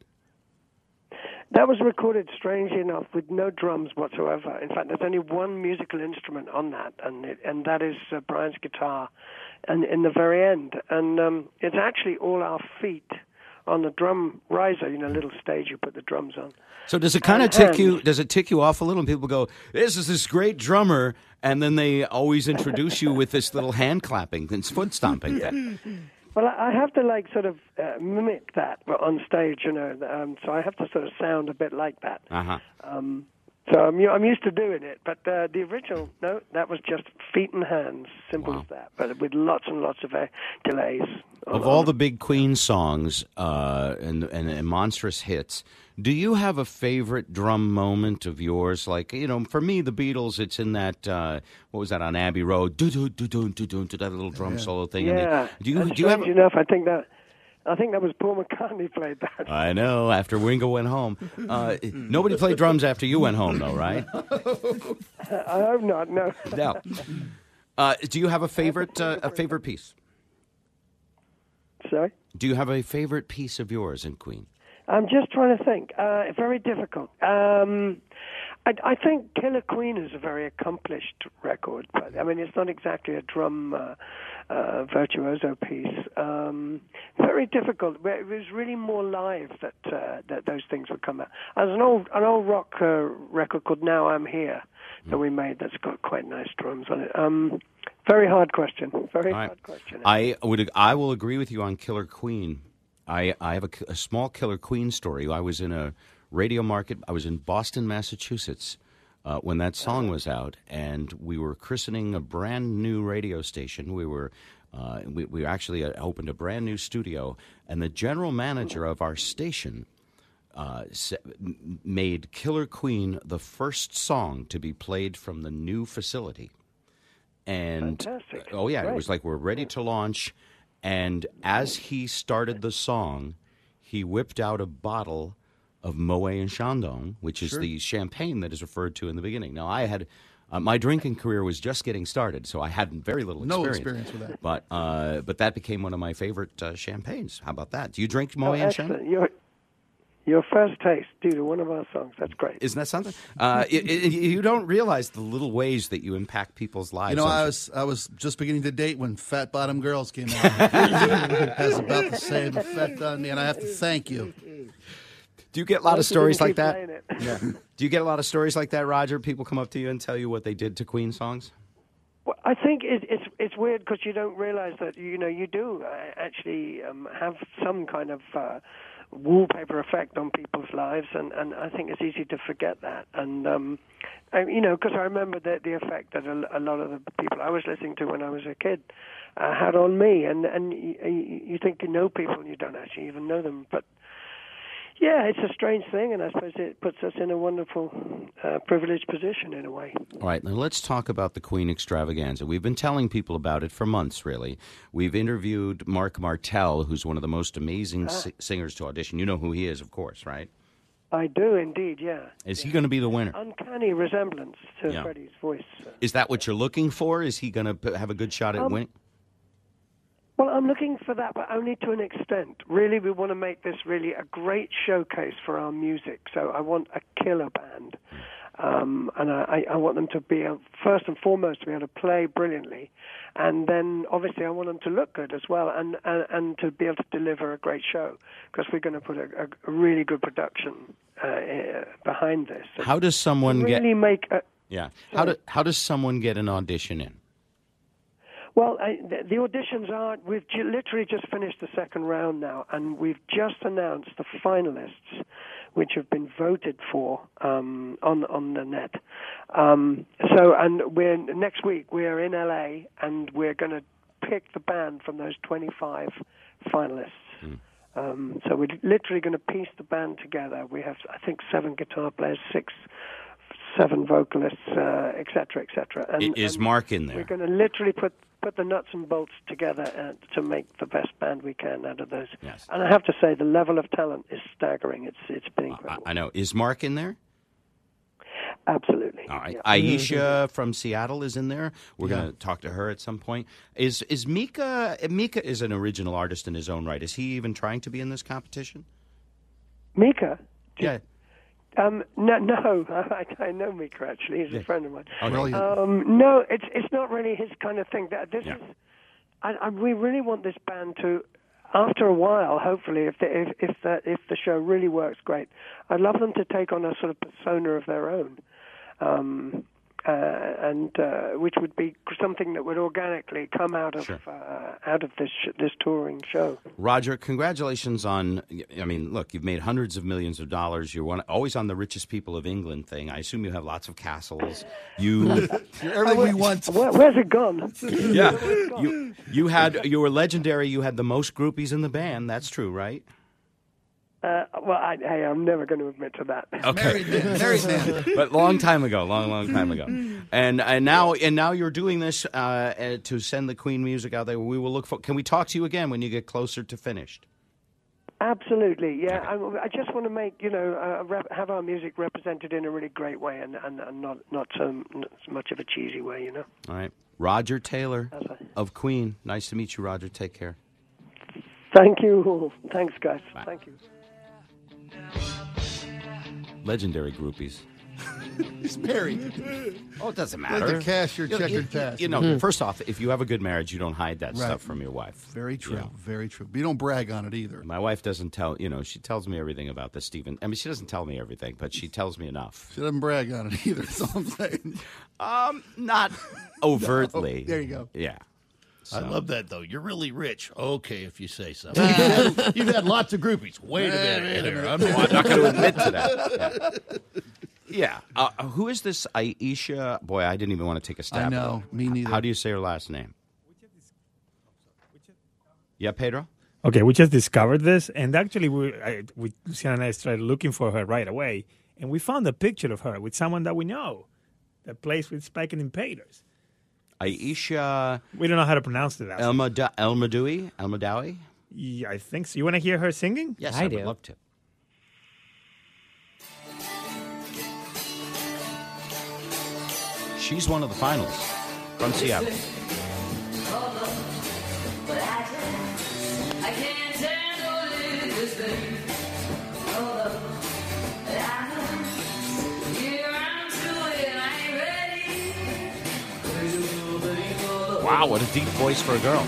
That was recorded, strangely enough, with no drums whatsoever. In fact, there's only one musical instrument on that, and it, and that is uh, Brian's guitar, and in the very end. And um, it's actually all our feet on the drum riser, you know, little stage you put the drums on. So does it kind of And tick hands. you? Does it tick you off a little? And people go, "This is this great drummer," and then they always introduce you with this little hand clapping and foot stomping thing. Well, I I have to like sort of uh, mimic that on stage, you know. Um, so I have to sort of sound a bit like that. Uh huh. Um, so I'm u- I'm used to doing it. But uh, the original, no, that was just feet and hands, simple Wow. as that. But with lots and lots of uh, delays. Of all the big Queen songs uh, and, and and monstrous hits, do you have a favorite drum moment of yours? Like, you know, for me, the Beatles, it's in that uh, what was that on Abbey Road? Do do do do do do that little drum solo thing. And Yeah. they- do you and do you have? strange enough, I think that I think that was Paul McCartney played that. I know. After Ringo went home, uh, nobody played drums after you went home, though, right? I hope not. No. No. Uh, do you have a favorite uh, a favorite piece? Sorry. Do you have a favorite piece of yours in Queen? I'm just trying to think. Uh, very difficult. Um, I, I think Killer Queen is a very accomplished record, but I mean, it's not exactly a drum uh, uh, virtuoso piece. Um, very difficult. It was really more live that uh, that those things would come out. There's an old an old rock uh, record called Now I'm Here that we made that's got quite nice drums on it. Um, very hard question. Very I, hard question. I would. I will agree with you on Killer Queen. I, I have a, a small Killer Queen story. I was in a radio market. I was in Boston, Massachusetts, uh, when that song was out, and we were christening a brand new radio station. We were. Uh, we, we actually opened a brand new studio, and the general manager of our station uh, s- m- made Killer Queen the first song to be played from the new facility. And Fantastic. oh yeah, Great. it was like we're ready to launch. And as he started the song, he whipped out a bottle of Moet and Chandon, which is Sure. the champagne that is referred to in the beginning. Now, I had uh, my drinking career was just getting started, so I had very little No experience. experience with that. But uh, but that became one of my favorite uh, champagnes. How about that? Do you drink Oh, Moet and excellent. Chandon? Your, your first taste due to one of our songs. That's great. Isn't that something? Uh, it, it, you don't realize the little ways that you impact people's lives. You know, don't I you? was I was just beginning to date when Fat Bottom Girls came out. It has about the same effect on me, and I have to thank you. Do you get a lot Well, of stories you like didn't that? keep playing it. Yeah. Do you get a lot of stories like that, Roger? People come up to you and tell you what they did to Queen songs? Well, I think it, it's it's weird because you don't realize that you know you do uh, actually um, have some kind of uh, wallpaper effect on people's lives, and, and I think it's easy to forget that. And um, I, you know, because I remember the the effect that a, a lot of the people I was listening to when I was a kid uh, had on me. And and you, you think you know people, and you don't actually even know them, but. Yeah, it's a strange thing, and I suppose it puts us in a wonderful, uh, privileged position in a way. All right, now let's talk about the Queen Extravaganza. We've been telling people about it for months, really. We've interviewed Mark Martel, who's one of the most amazing Ah. si- singers to audition. You know who he is, of course, right? I do indeed, yeah. Is he going to be the winner? Uncanny resemblance to Yeah. Freddie's voice. Is that what you're looking for? Is he going to have a good shot at Um, winning? Well, I'm looking for that, but only to an extent. Really, we want to make this really a great showcase for our music. So I want a killer band. Um, and I, I want them to be, able, first and foremost, to be able to play brilliantly. And then, obviously, I want them to look good as well and, and, and to be able to deliver a great show because we're going to put a, a, a really good production uh, uh, behind this. How does someone really get... make a, Yeah. How, do, how does someone get an audition in? Well, I, the, the auditions are, we've ju- literally just finished the second round now, and we've just announced the finalists, which have been voted for um, on on the net. Um, so, and we're next week we're in L A, and we're going to pick the band from those twenty-five finalists. Mm. Um, so we're literally going to piece the band together. We have, I think, seven guitar players, six, seven vocalists, uh, et cetera, et cetera. I- is Mark in there? We're going to literally put put the nuts and bolts together uh, to make the best band we can out of those. Yes. And I have to say, the level of talent is staggering. It's it's been incredible. I know. Is Mark in there? Absolutely. All right. Yeah. Aisha from Seattle is in there. We're Yeah. going to talk to her at some point. Is is Mika? Mika is an original artist in his own right. Is he even trying to be in this competition? Mika? Yeah. Um, no, no. I, I know Mika actually. He's a friend of mine. Oh, really? Um, no, it's it's not really his kind of thing. That this Yeah. is. I, I, we really want this band to, after a while, hopefully, if the, if if the if the show really works great, I'd love them to take on a sort of persona of their own, um, uh, and uh, which would be something that would organically come out of Sure. uh, out of this sh- this touring show. Roger, congratulations on. I mean, look, you've made hundreds of millions of dollars. You're one, always on the richest people of England thing. I assume you have lots of castles. You, Everything we want. Where, where's it gone? yeah, you you had you were legendary. You had the most groupies in the band. That's true, right? Uh, well, I, hey, I'm never going to admit to that. Okay, Married man. but long time ago, long, long time ago, and and now and now you're doing this uh, uh, to send the Queen music out there. We will look for. Can we talk to you again when you get closer to finished? Absolutely, yeah. I, I just want to make you know uh, rep, have our music represented in a really great way, and, and, and not not so, not so much of a cheesy way, you know. All right, Roger Taylor of Queen. Nice to meet you, Roger. Take care. Thank you. Thanks, guys. Bye. Thank you. Legendary groupies. He's married. Oh, it doesn't Like matter. to cash your You know, checkered you- past. You know, Mhm. first off, if you have a good marriage, you don't hide that Right. stuff from your wife. Very true. You know. Very true. But you don't brag on it either. My wife doesn't tell, you know, she tells me everything about the Stephen. I mean, she doesn't tell me everything, but she tells me enough. She doesn't brag on it either. That's all I'm saying. Um, not overtly. No, there you go. Yeah. I So- love that, though. You're really rich. Okay, if you say so. you've, had, you've had lots of groupies. Wait a minute. here. I'm Well, I'm not going to admit to that. Yeah. Yeah. Uh, who is this Aisha? Boy, I didn't even want to take a stab. I at know. it. Me neither. How do you say her last name? Yeah, Pedro? Okay, we just discovered this, and actually, we, I, we Luciana and I started looking for her right away, and we found a picture of her with someone that we know that plays with Spike and Impaters. Aisha. We don't know how to pronounce it. Elma Elmadoui? Elmadoui? Yeah, I think so. You want to hear her singing? Yes, I, I would love to. She's one of the finalists from Seattle. Wow, what a deep voice for a girl.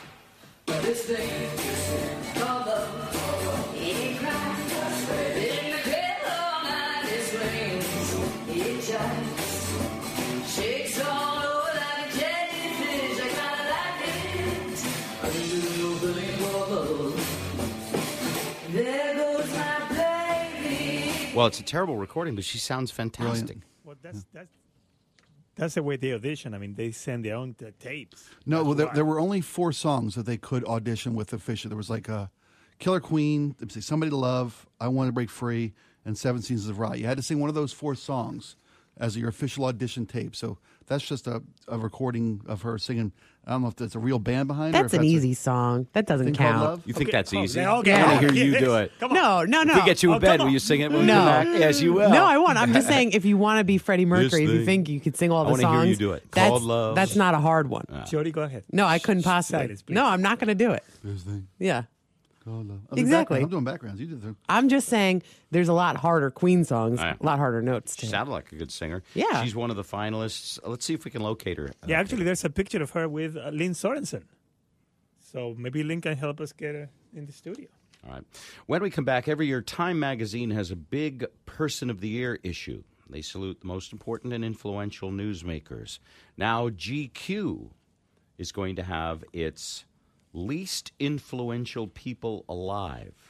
Well, it's a terrible recording, but she sounds fantastic. Well, that's that's that's the way they audition. I mean, they send their own uh, tapes. No, That's well, there, why. there were only four songs that they could audition with officially. There was like a Killer Queen, Somebody to Love, I Want to Break Free, and Seven Seasons of Rye. You had to sing one of those four songs as your official audition tape. So that's just a, a recording of her singing. I don't know if that's a real band behind her. That's an easy song. That doesn't Thing Called count. Love? You think Okay. that's Oh, easy? yeah, okay. I want to Yeah. hear you do it. No, no, no. If we get you in Oh, bed, come will you on. sing it when we No. come back? Yes, you will. No, I won't. I'm just saying, if you want to be Freddie Mercury, if you thing. think you could sing all I the wanna hear songs, you do it. That's, Called Love. that's not a hard one. Jody, go ahead. No, I couldn't possibly. Silence, please. No, I'm not going to do it. This thing Yeah. called Love. I'll do Exactly. background. I'm doing backgrounds. You did the. I'm just saying there's a lot harder Queen songs, All right. a lot harder notes She to it. sounded like a good singer. Yeah. She's one of the finalists. Let's see if we can locate her. Yeah, actually, there's a picture of her with uh, Lynn Sorensen. So maybe Lynn can help us get her in the studio. All right. When we come back, every year Time Magazine has a big Person of the Year issue. They salute the most important and influential newsmakers. Now, G Q is going to have its least influential people alive.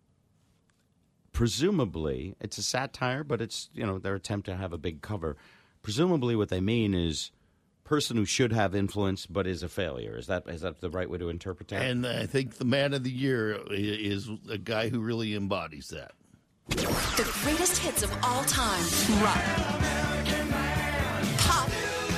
Presumably, it's a satire, but it's, you know, their attempt to have a big cover. Presumably what they mean is person who should have influence but is a failure. Is that is that the right way to interpret that? And I think the man of the year is a guy who really embodies that. The greatest hits of all time. Rock. Pop.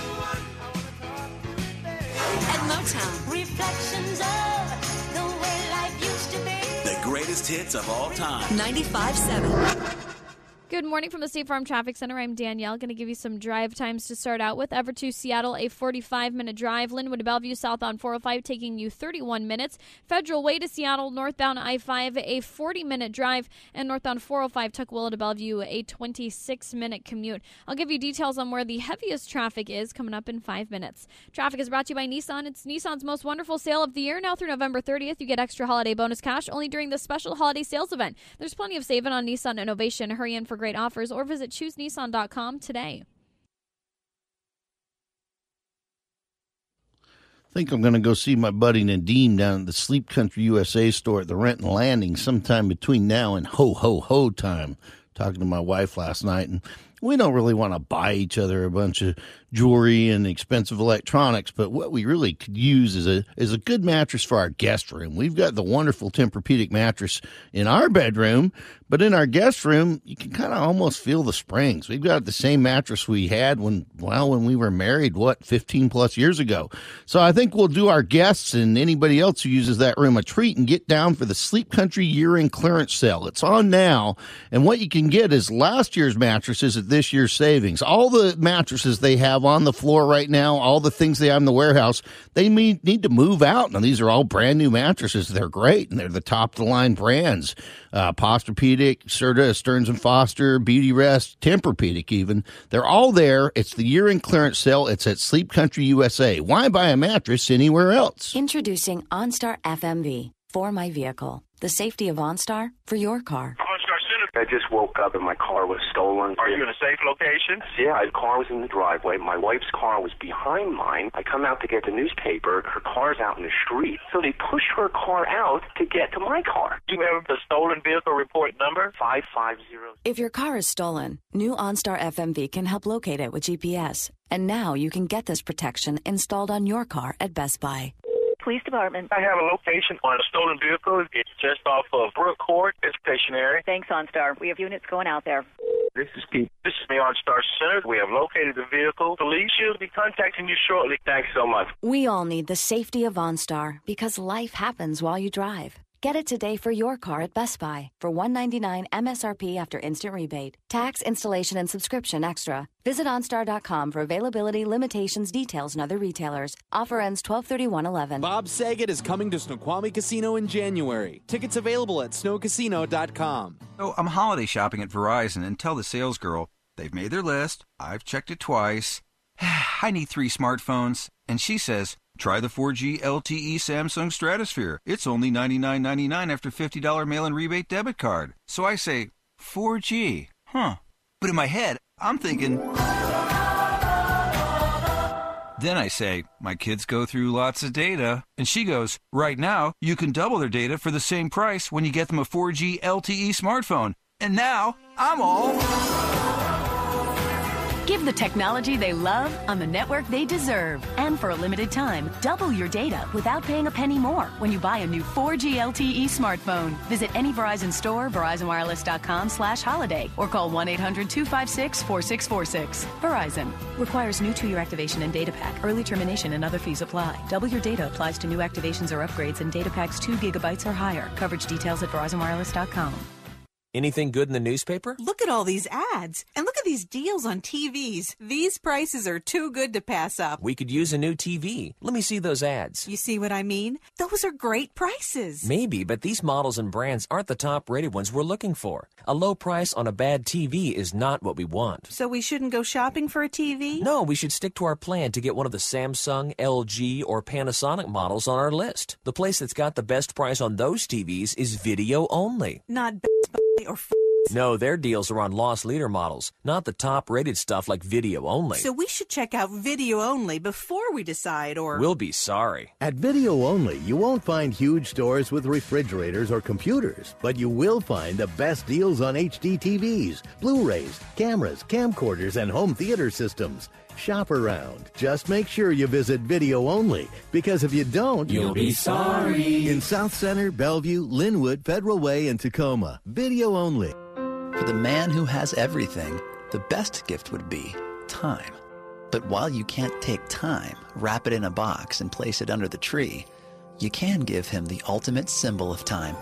And Motown. Reflections of the way life used to be. The greatest hits of all time. ninety-five seven. Good morning from the State Farm Traffic Center. I'm Danielle. Going to give you some drive times to start out with. Ever to Seattle, a forty-five minute drive. Linwood to Bellevue, southbound four oh five, taking you thirty-one minutes. Federal Way to Seattle, northbound I five, a forty minute drive. And northbound four oh five, Tukwila to Bellevue, a twenty-six minute commute. I'll give you details on where the heaviest traffic is coming up in five minutes. Traffic is brought to you by Nissan. It's Nissan's most wonderful sale of the year. Now through November thirtieth, you get extra holiday bonus cash only during the special holiday sales event. There's plenty of saving on Nissan Innovation. Hurry in for great offers or visit choose nissan dot com today. I think I'm going to go see my buddy Nadeem down at the Sleep Country U S A store at the Renton Landing sometime between now and ho, ho, ho time. Talking to my wife last night, and we don't really want to buy each other a bunch of jewelry and expensive electronics, but what we really could use is a is a good mattress for our guest room. We've got the wonderful Tempur-Pedic mattress in our bedroom, but in our guest room, you can kind of almost feel the springs. We've got the same mattress we had when, well, when we were married, what, fifteen plus years ago. So I think we'll do our guests and anybody else who uses that room a treat and get down for the Sleep Country year-end clearance sale. It's on now, and what you can get is last year's mattresses at this year's savings. All the mattresses they have on the floor right now, all the things they have in the warehouse, they need, need to move out. Now, these are all brand new mattresses. They're great, and they're the top-of-the-line brands. Uh, Posturepedic, Serta, Stearns and Foster, Beauty Rest, Tempur-Pedic even. They're all there. It's the year-end clearance sale. It's at Sleep Country U S A. Why buy a mattress anywhere else? Introducing OnStar F M V for my vehicle. The safety of OnStar for your car. I just woke up and my car was stolen. Are you in a safe location? Yeah, my car was in the driveway. My wife's car was behind mine. I come out to get the newspaper. Her car's out in the street. So they pushed her car out to get to my car. Do you have the stolen vehicle report number? five five zero. If your car is stolen, new OnStar F M V can help locate it with G P S. And now you can get this protection installed on your car at Best Buy. Police Department. I have a location on a stolen vehicle. It's just off of Brook Court. It's stationary. Thanks, OnStar. We have units going out there. This is Keith. This is the OnStar Center. We have located the vehicle. Police should be contacting you shortly. Thanks so much. We all need the safety of OnStar because life happens while you drive. Get it today for your car at Best Buy for one hundred ninety-nine dollars M S R P after instant rebate. Tax, installation, and subscription extra. Visit OnStar dot com for availability, limitations, details, and other retailers. Offer ends twelve thirty-one eleven. Bob Saget is coming to Snoqualmie Casino in January. Tickets available at snow casino dot com. So I'm holiday shopping at Verizon and tell the sales girl, they've made their list, I've checked it twice, I need three smartphones, and she says, try the four G L T E Samsung Stratosphere. It's only ninety-nine ninety-nine after fifty dollars mail-in rebate debit card. So I say, four G, huh. But in my head, I'm thinking... Then I say, my kids go through lots of data. And she goes, right now, you can double their data for the same price when you get them a four G L T E smartphone. And now, I'm all... Give the technology they love on the network they deserve. And for a limited time, double your data without paying a penny more when you buy a new four G L T E smartphone. Visit any Verizon store, verizon wireless dot com slash holiday, or call one eight hundred two five six four six four six. Verizon. Requires new two-year activation and data pack. Early termination and other fees apply. Double your data applies to new activations or upgrades and data packs two gigabytes or higher. Coverage details at verizon wireless dot com. Anything good in the newspaper? Look at all these ads. And look at these deals on T Vs. These prices are too good to pass up. We could use a new T V. Let me see those ads. You see what I mean? Those are great prices. Maybe, but these models and brands aren't the top-rated ones we're looking for. A low price on a bad T V is not what we want. So we shouldn't go shopping for a T V? No, we should stick to our plan to get one of the Samsung, L G, or Panasonic models on our list. The place that's got the best price on those T Vs is Video Only. Not Best Buy or f- No, their deals are on loss leader models, not the top-rated stuff like Video Only. So we should check out Video Only before we decide, or... We'll be sorry. At Video Only, you won't find huge stores with refrigerators or computers, but you will find the best deals on H D T Vs, Blu-rays, cameras, camcorders, and home theater systems. Shop around. Just make sure you visit Video Only, because if you don't, you'll be sorry. In South Center, Bellevue, Linwood, Federal Way, and Tacoma. Video Only. For the man who has everything, the best gift would be time. But while you can't take time, wrap it in a box, and place it under the tree, you can give him the ultimate symbol of time.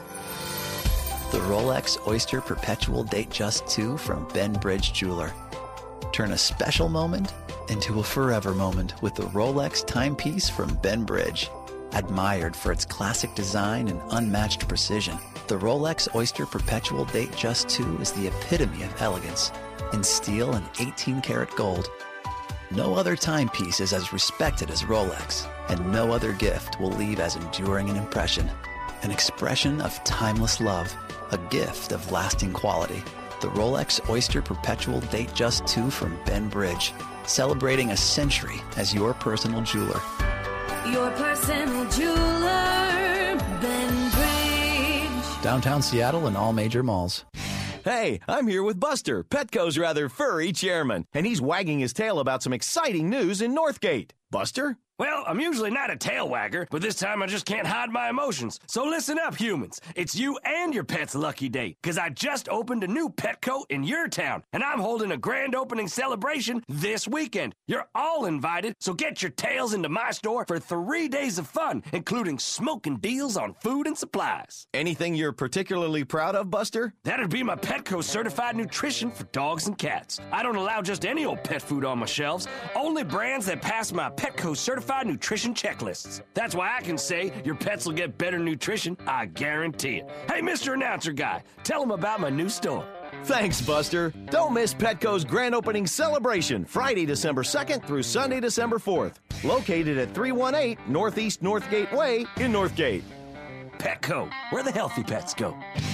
The Rolex Oyster Perpetual Date Just two from Ben Bridge Jeweler. Turn a special moment into a forever moment with the Rolex timepiece from Ben Bridge. Admired for its classic design and unmatched precision, the Rolex Oyster Perpetual Date Just two is the epitome of elegance in steel and eighteen karat gold. No other timepiece is as respected as Rolex, and no other gift will leave as enduring an impression. An expression of timeless love, a gift of lasting quality. The Rolex Oyster Perpetual Date Just two from Ben Bridge, celebrating a century as your personal jeweler. Your personal jeweler, Ben Bridge. Downtown Seattle and all major malls. Hey, I'm here with Buster, Petco's rather furry chairman, and he's wagging his tail about some exciting news in Northgate. Buster? Well, I'm usually not a tail wagger, but this time I just can't hide my emotions. So listen up, humans. It's you and your pet's lucky day, because I just opened a new Petco in your town, and I'm holding a grand opening celebration this weekend. You're all invited, so get your tails into my store for three days of fun, including smoking deals on food and supplies. Anything you're particularly proud of, Buster? That'd be my Petco certified nutrition for dogs and cats. I don't allow just any old pet food on my shelves, only brands that pass my Petco certified nutrition checklists. That's why I can say your pets will get better nutrition. I guarantee it. Hey, Mister Announcer Guy, tell them about my new store. Thanks, Buster. Don't miss Petco's grand opening celebration, Friday, December second through Sunday, December fourth. Located at three one eight Northeast Northgate Way in Northgate. Petco, where the healthy pets go.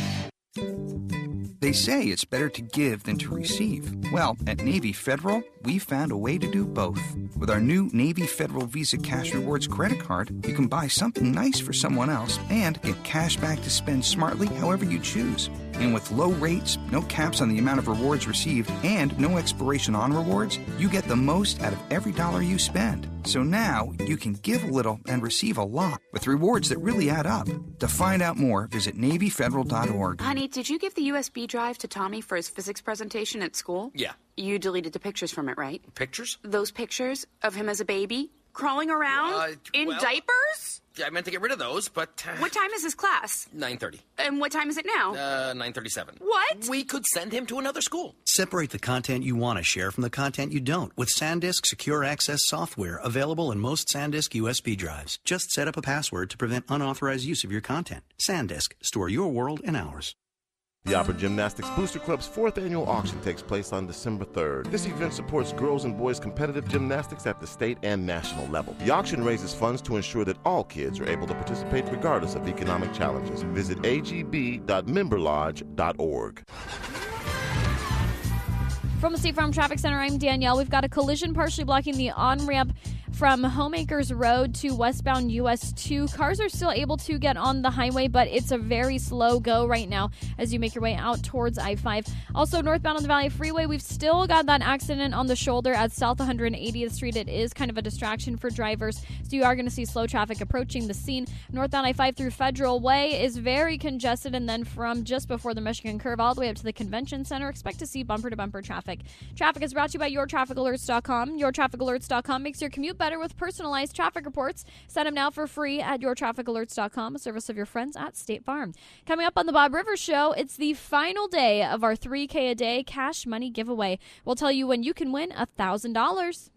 They say it's better to give than to receive. Well, at Navy Federal, we found a way to do both. With our new Navy Federal Visa Cash Rewards credit card, you can buy something nice for someone else and get cash back to spend smartly however you choose. And with low rates, no caps on the amount of rewards received, and no expiration on rewards, you get the most out of every dollar you spend. So now you can give a little and receive a lot with rewards that really add up. To find out more, visit Navy Federal dot org. Honey, did you give the U S B drive to Tommy for his physics presentation at school? Yeah. You deleted the pictures from it, right? Pictures? Those pictures of him as a baby, crawling around Uh, in well- diapers? Yeah, I meant to get rid of those, but... Uh, What time is his class? nine thirty. And what time is it now? Uh, nine thirty-seven. What? We could send him to another school. Separate the content you want to share from the content you don't with SanDisk Secure Access software available in most SanDisk U S B drives. Just set up a password to prevent unauthorized use of your content. SanDisk, store your world in ours. The Opera Gymnastics Booster Club's fourth annual auction takes place on December third. This event supports girls and boys competitive gymnastics at the state and national level. The auction raises funds to ensure that all kids are able to participate regardless of economic challenges. Visit a g b dot member lodge dot org. From the State Farm Traffic Center, I'm Danielle. We've got a collision partially blocking the on-ramp from Homeacres Road to westbound U S two. Cars are still able to get on the highway, but it's a very slow go right now as you make your way out towards I five. Also, northbound on the Valley Freeway, we've still got that accident on the shoulder at South one hundred eightieth Street. It is kind of a distraction for drivers, so you are going to see slow traffic approaching the scene. Northbound I five through Federal Way is very congested, and then from just before the Michigan Curve all the way up to the Convention Center, expect to see bumper-to-bumper traffic. Traffic is brought to you by your traffic alerts dot com. your traffic alerts dot com makes your commute better with personalized traffic reports. Set them now for free at your traffic alerts dot com, a service of your friends at State Farm. Coming up on the Bob Rivers Show, it's the final day of our three K a day cash money giveaway. We'll tell you when you can win one thousand dollars.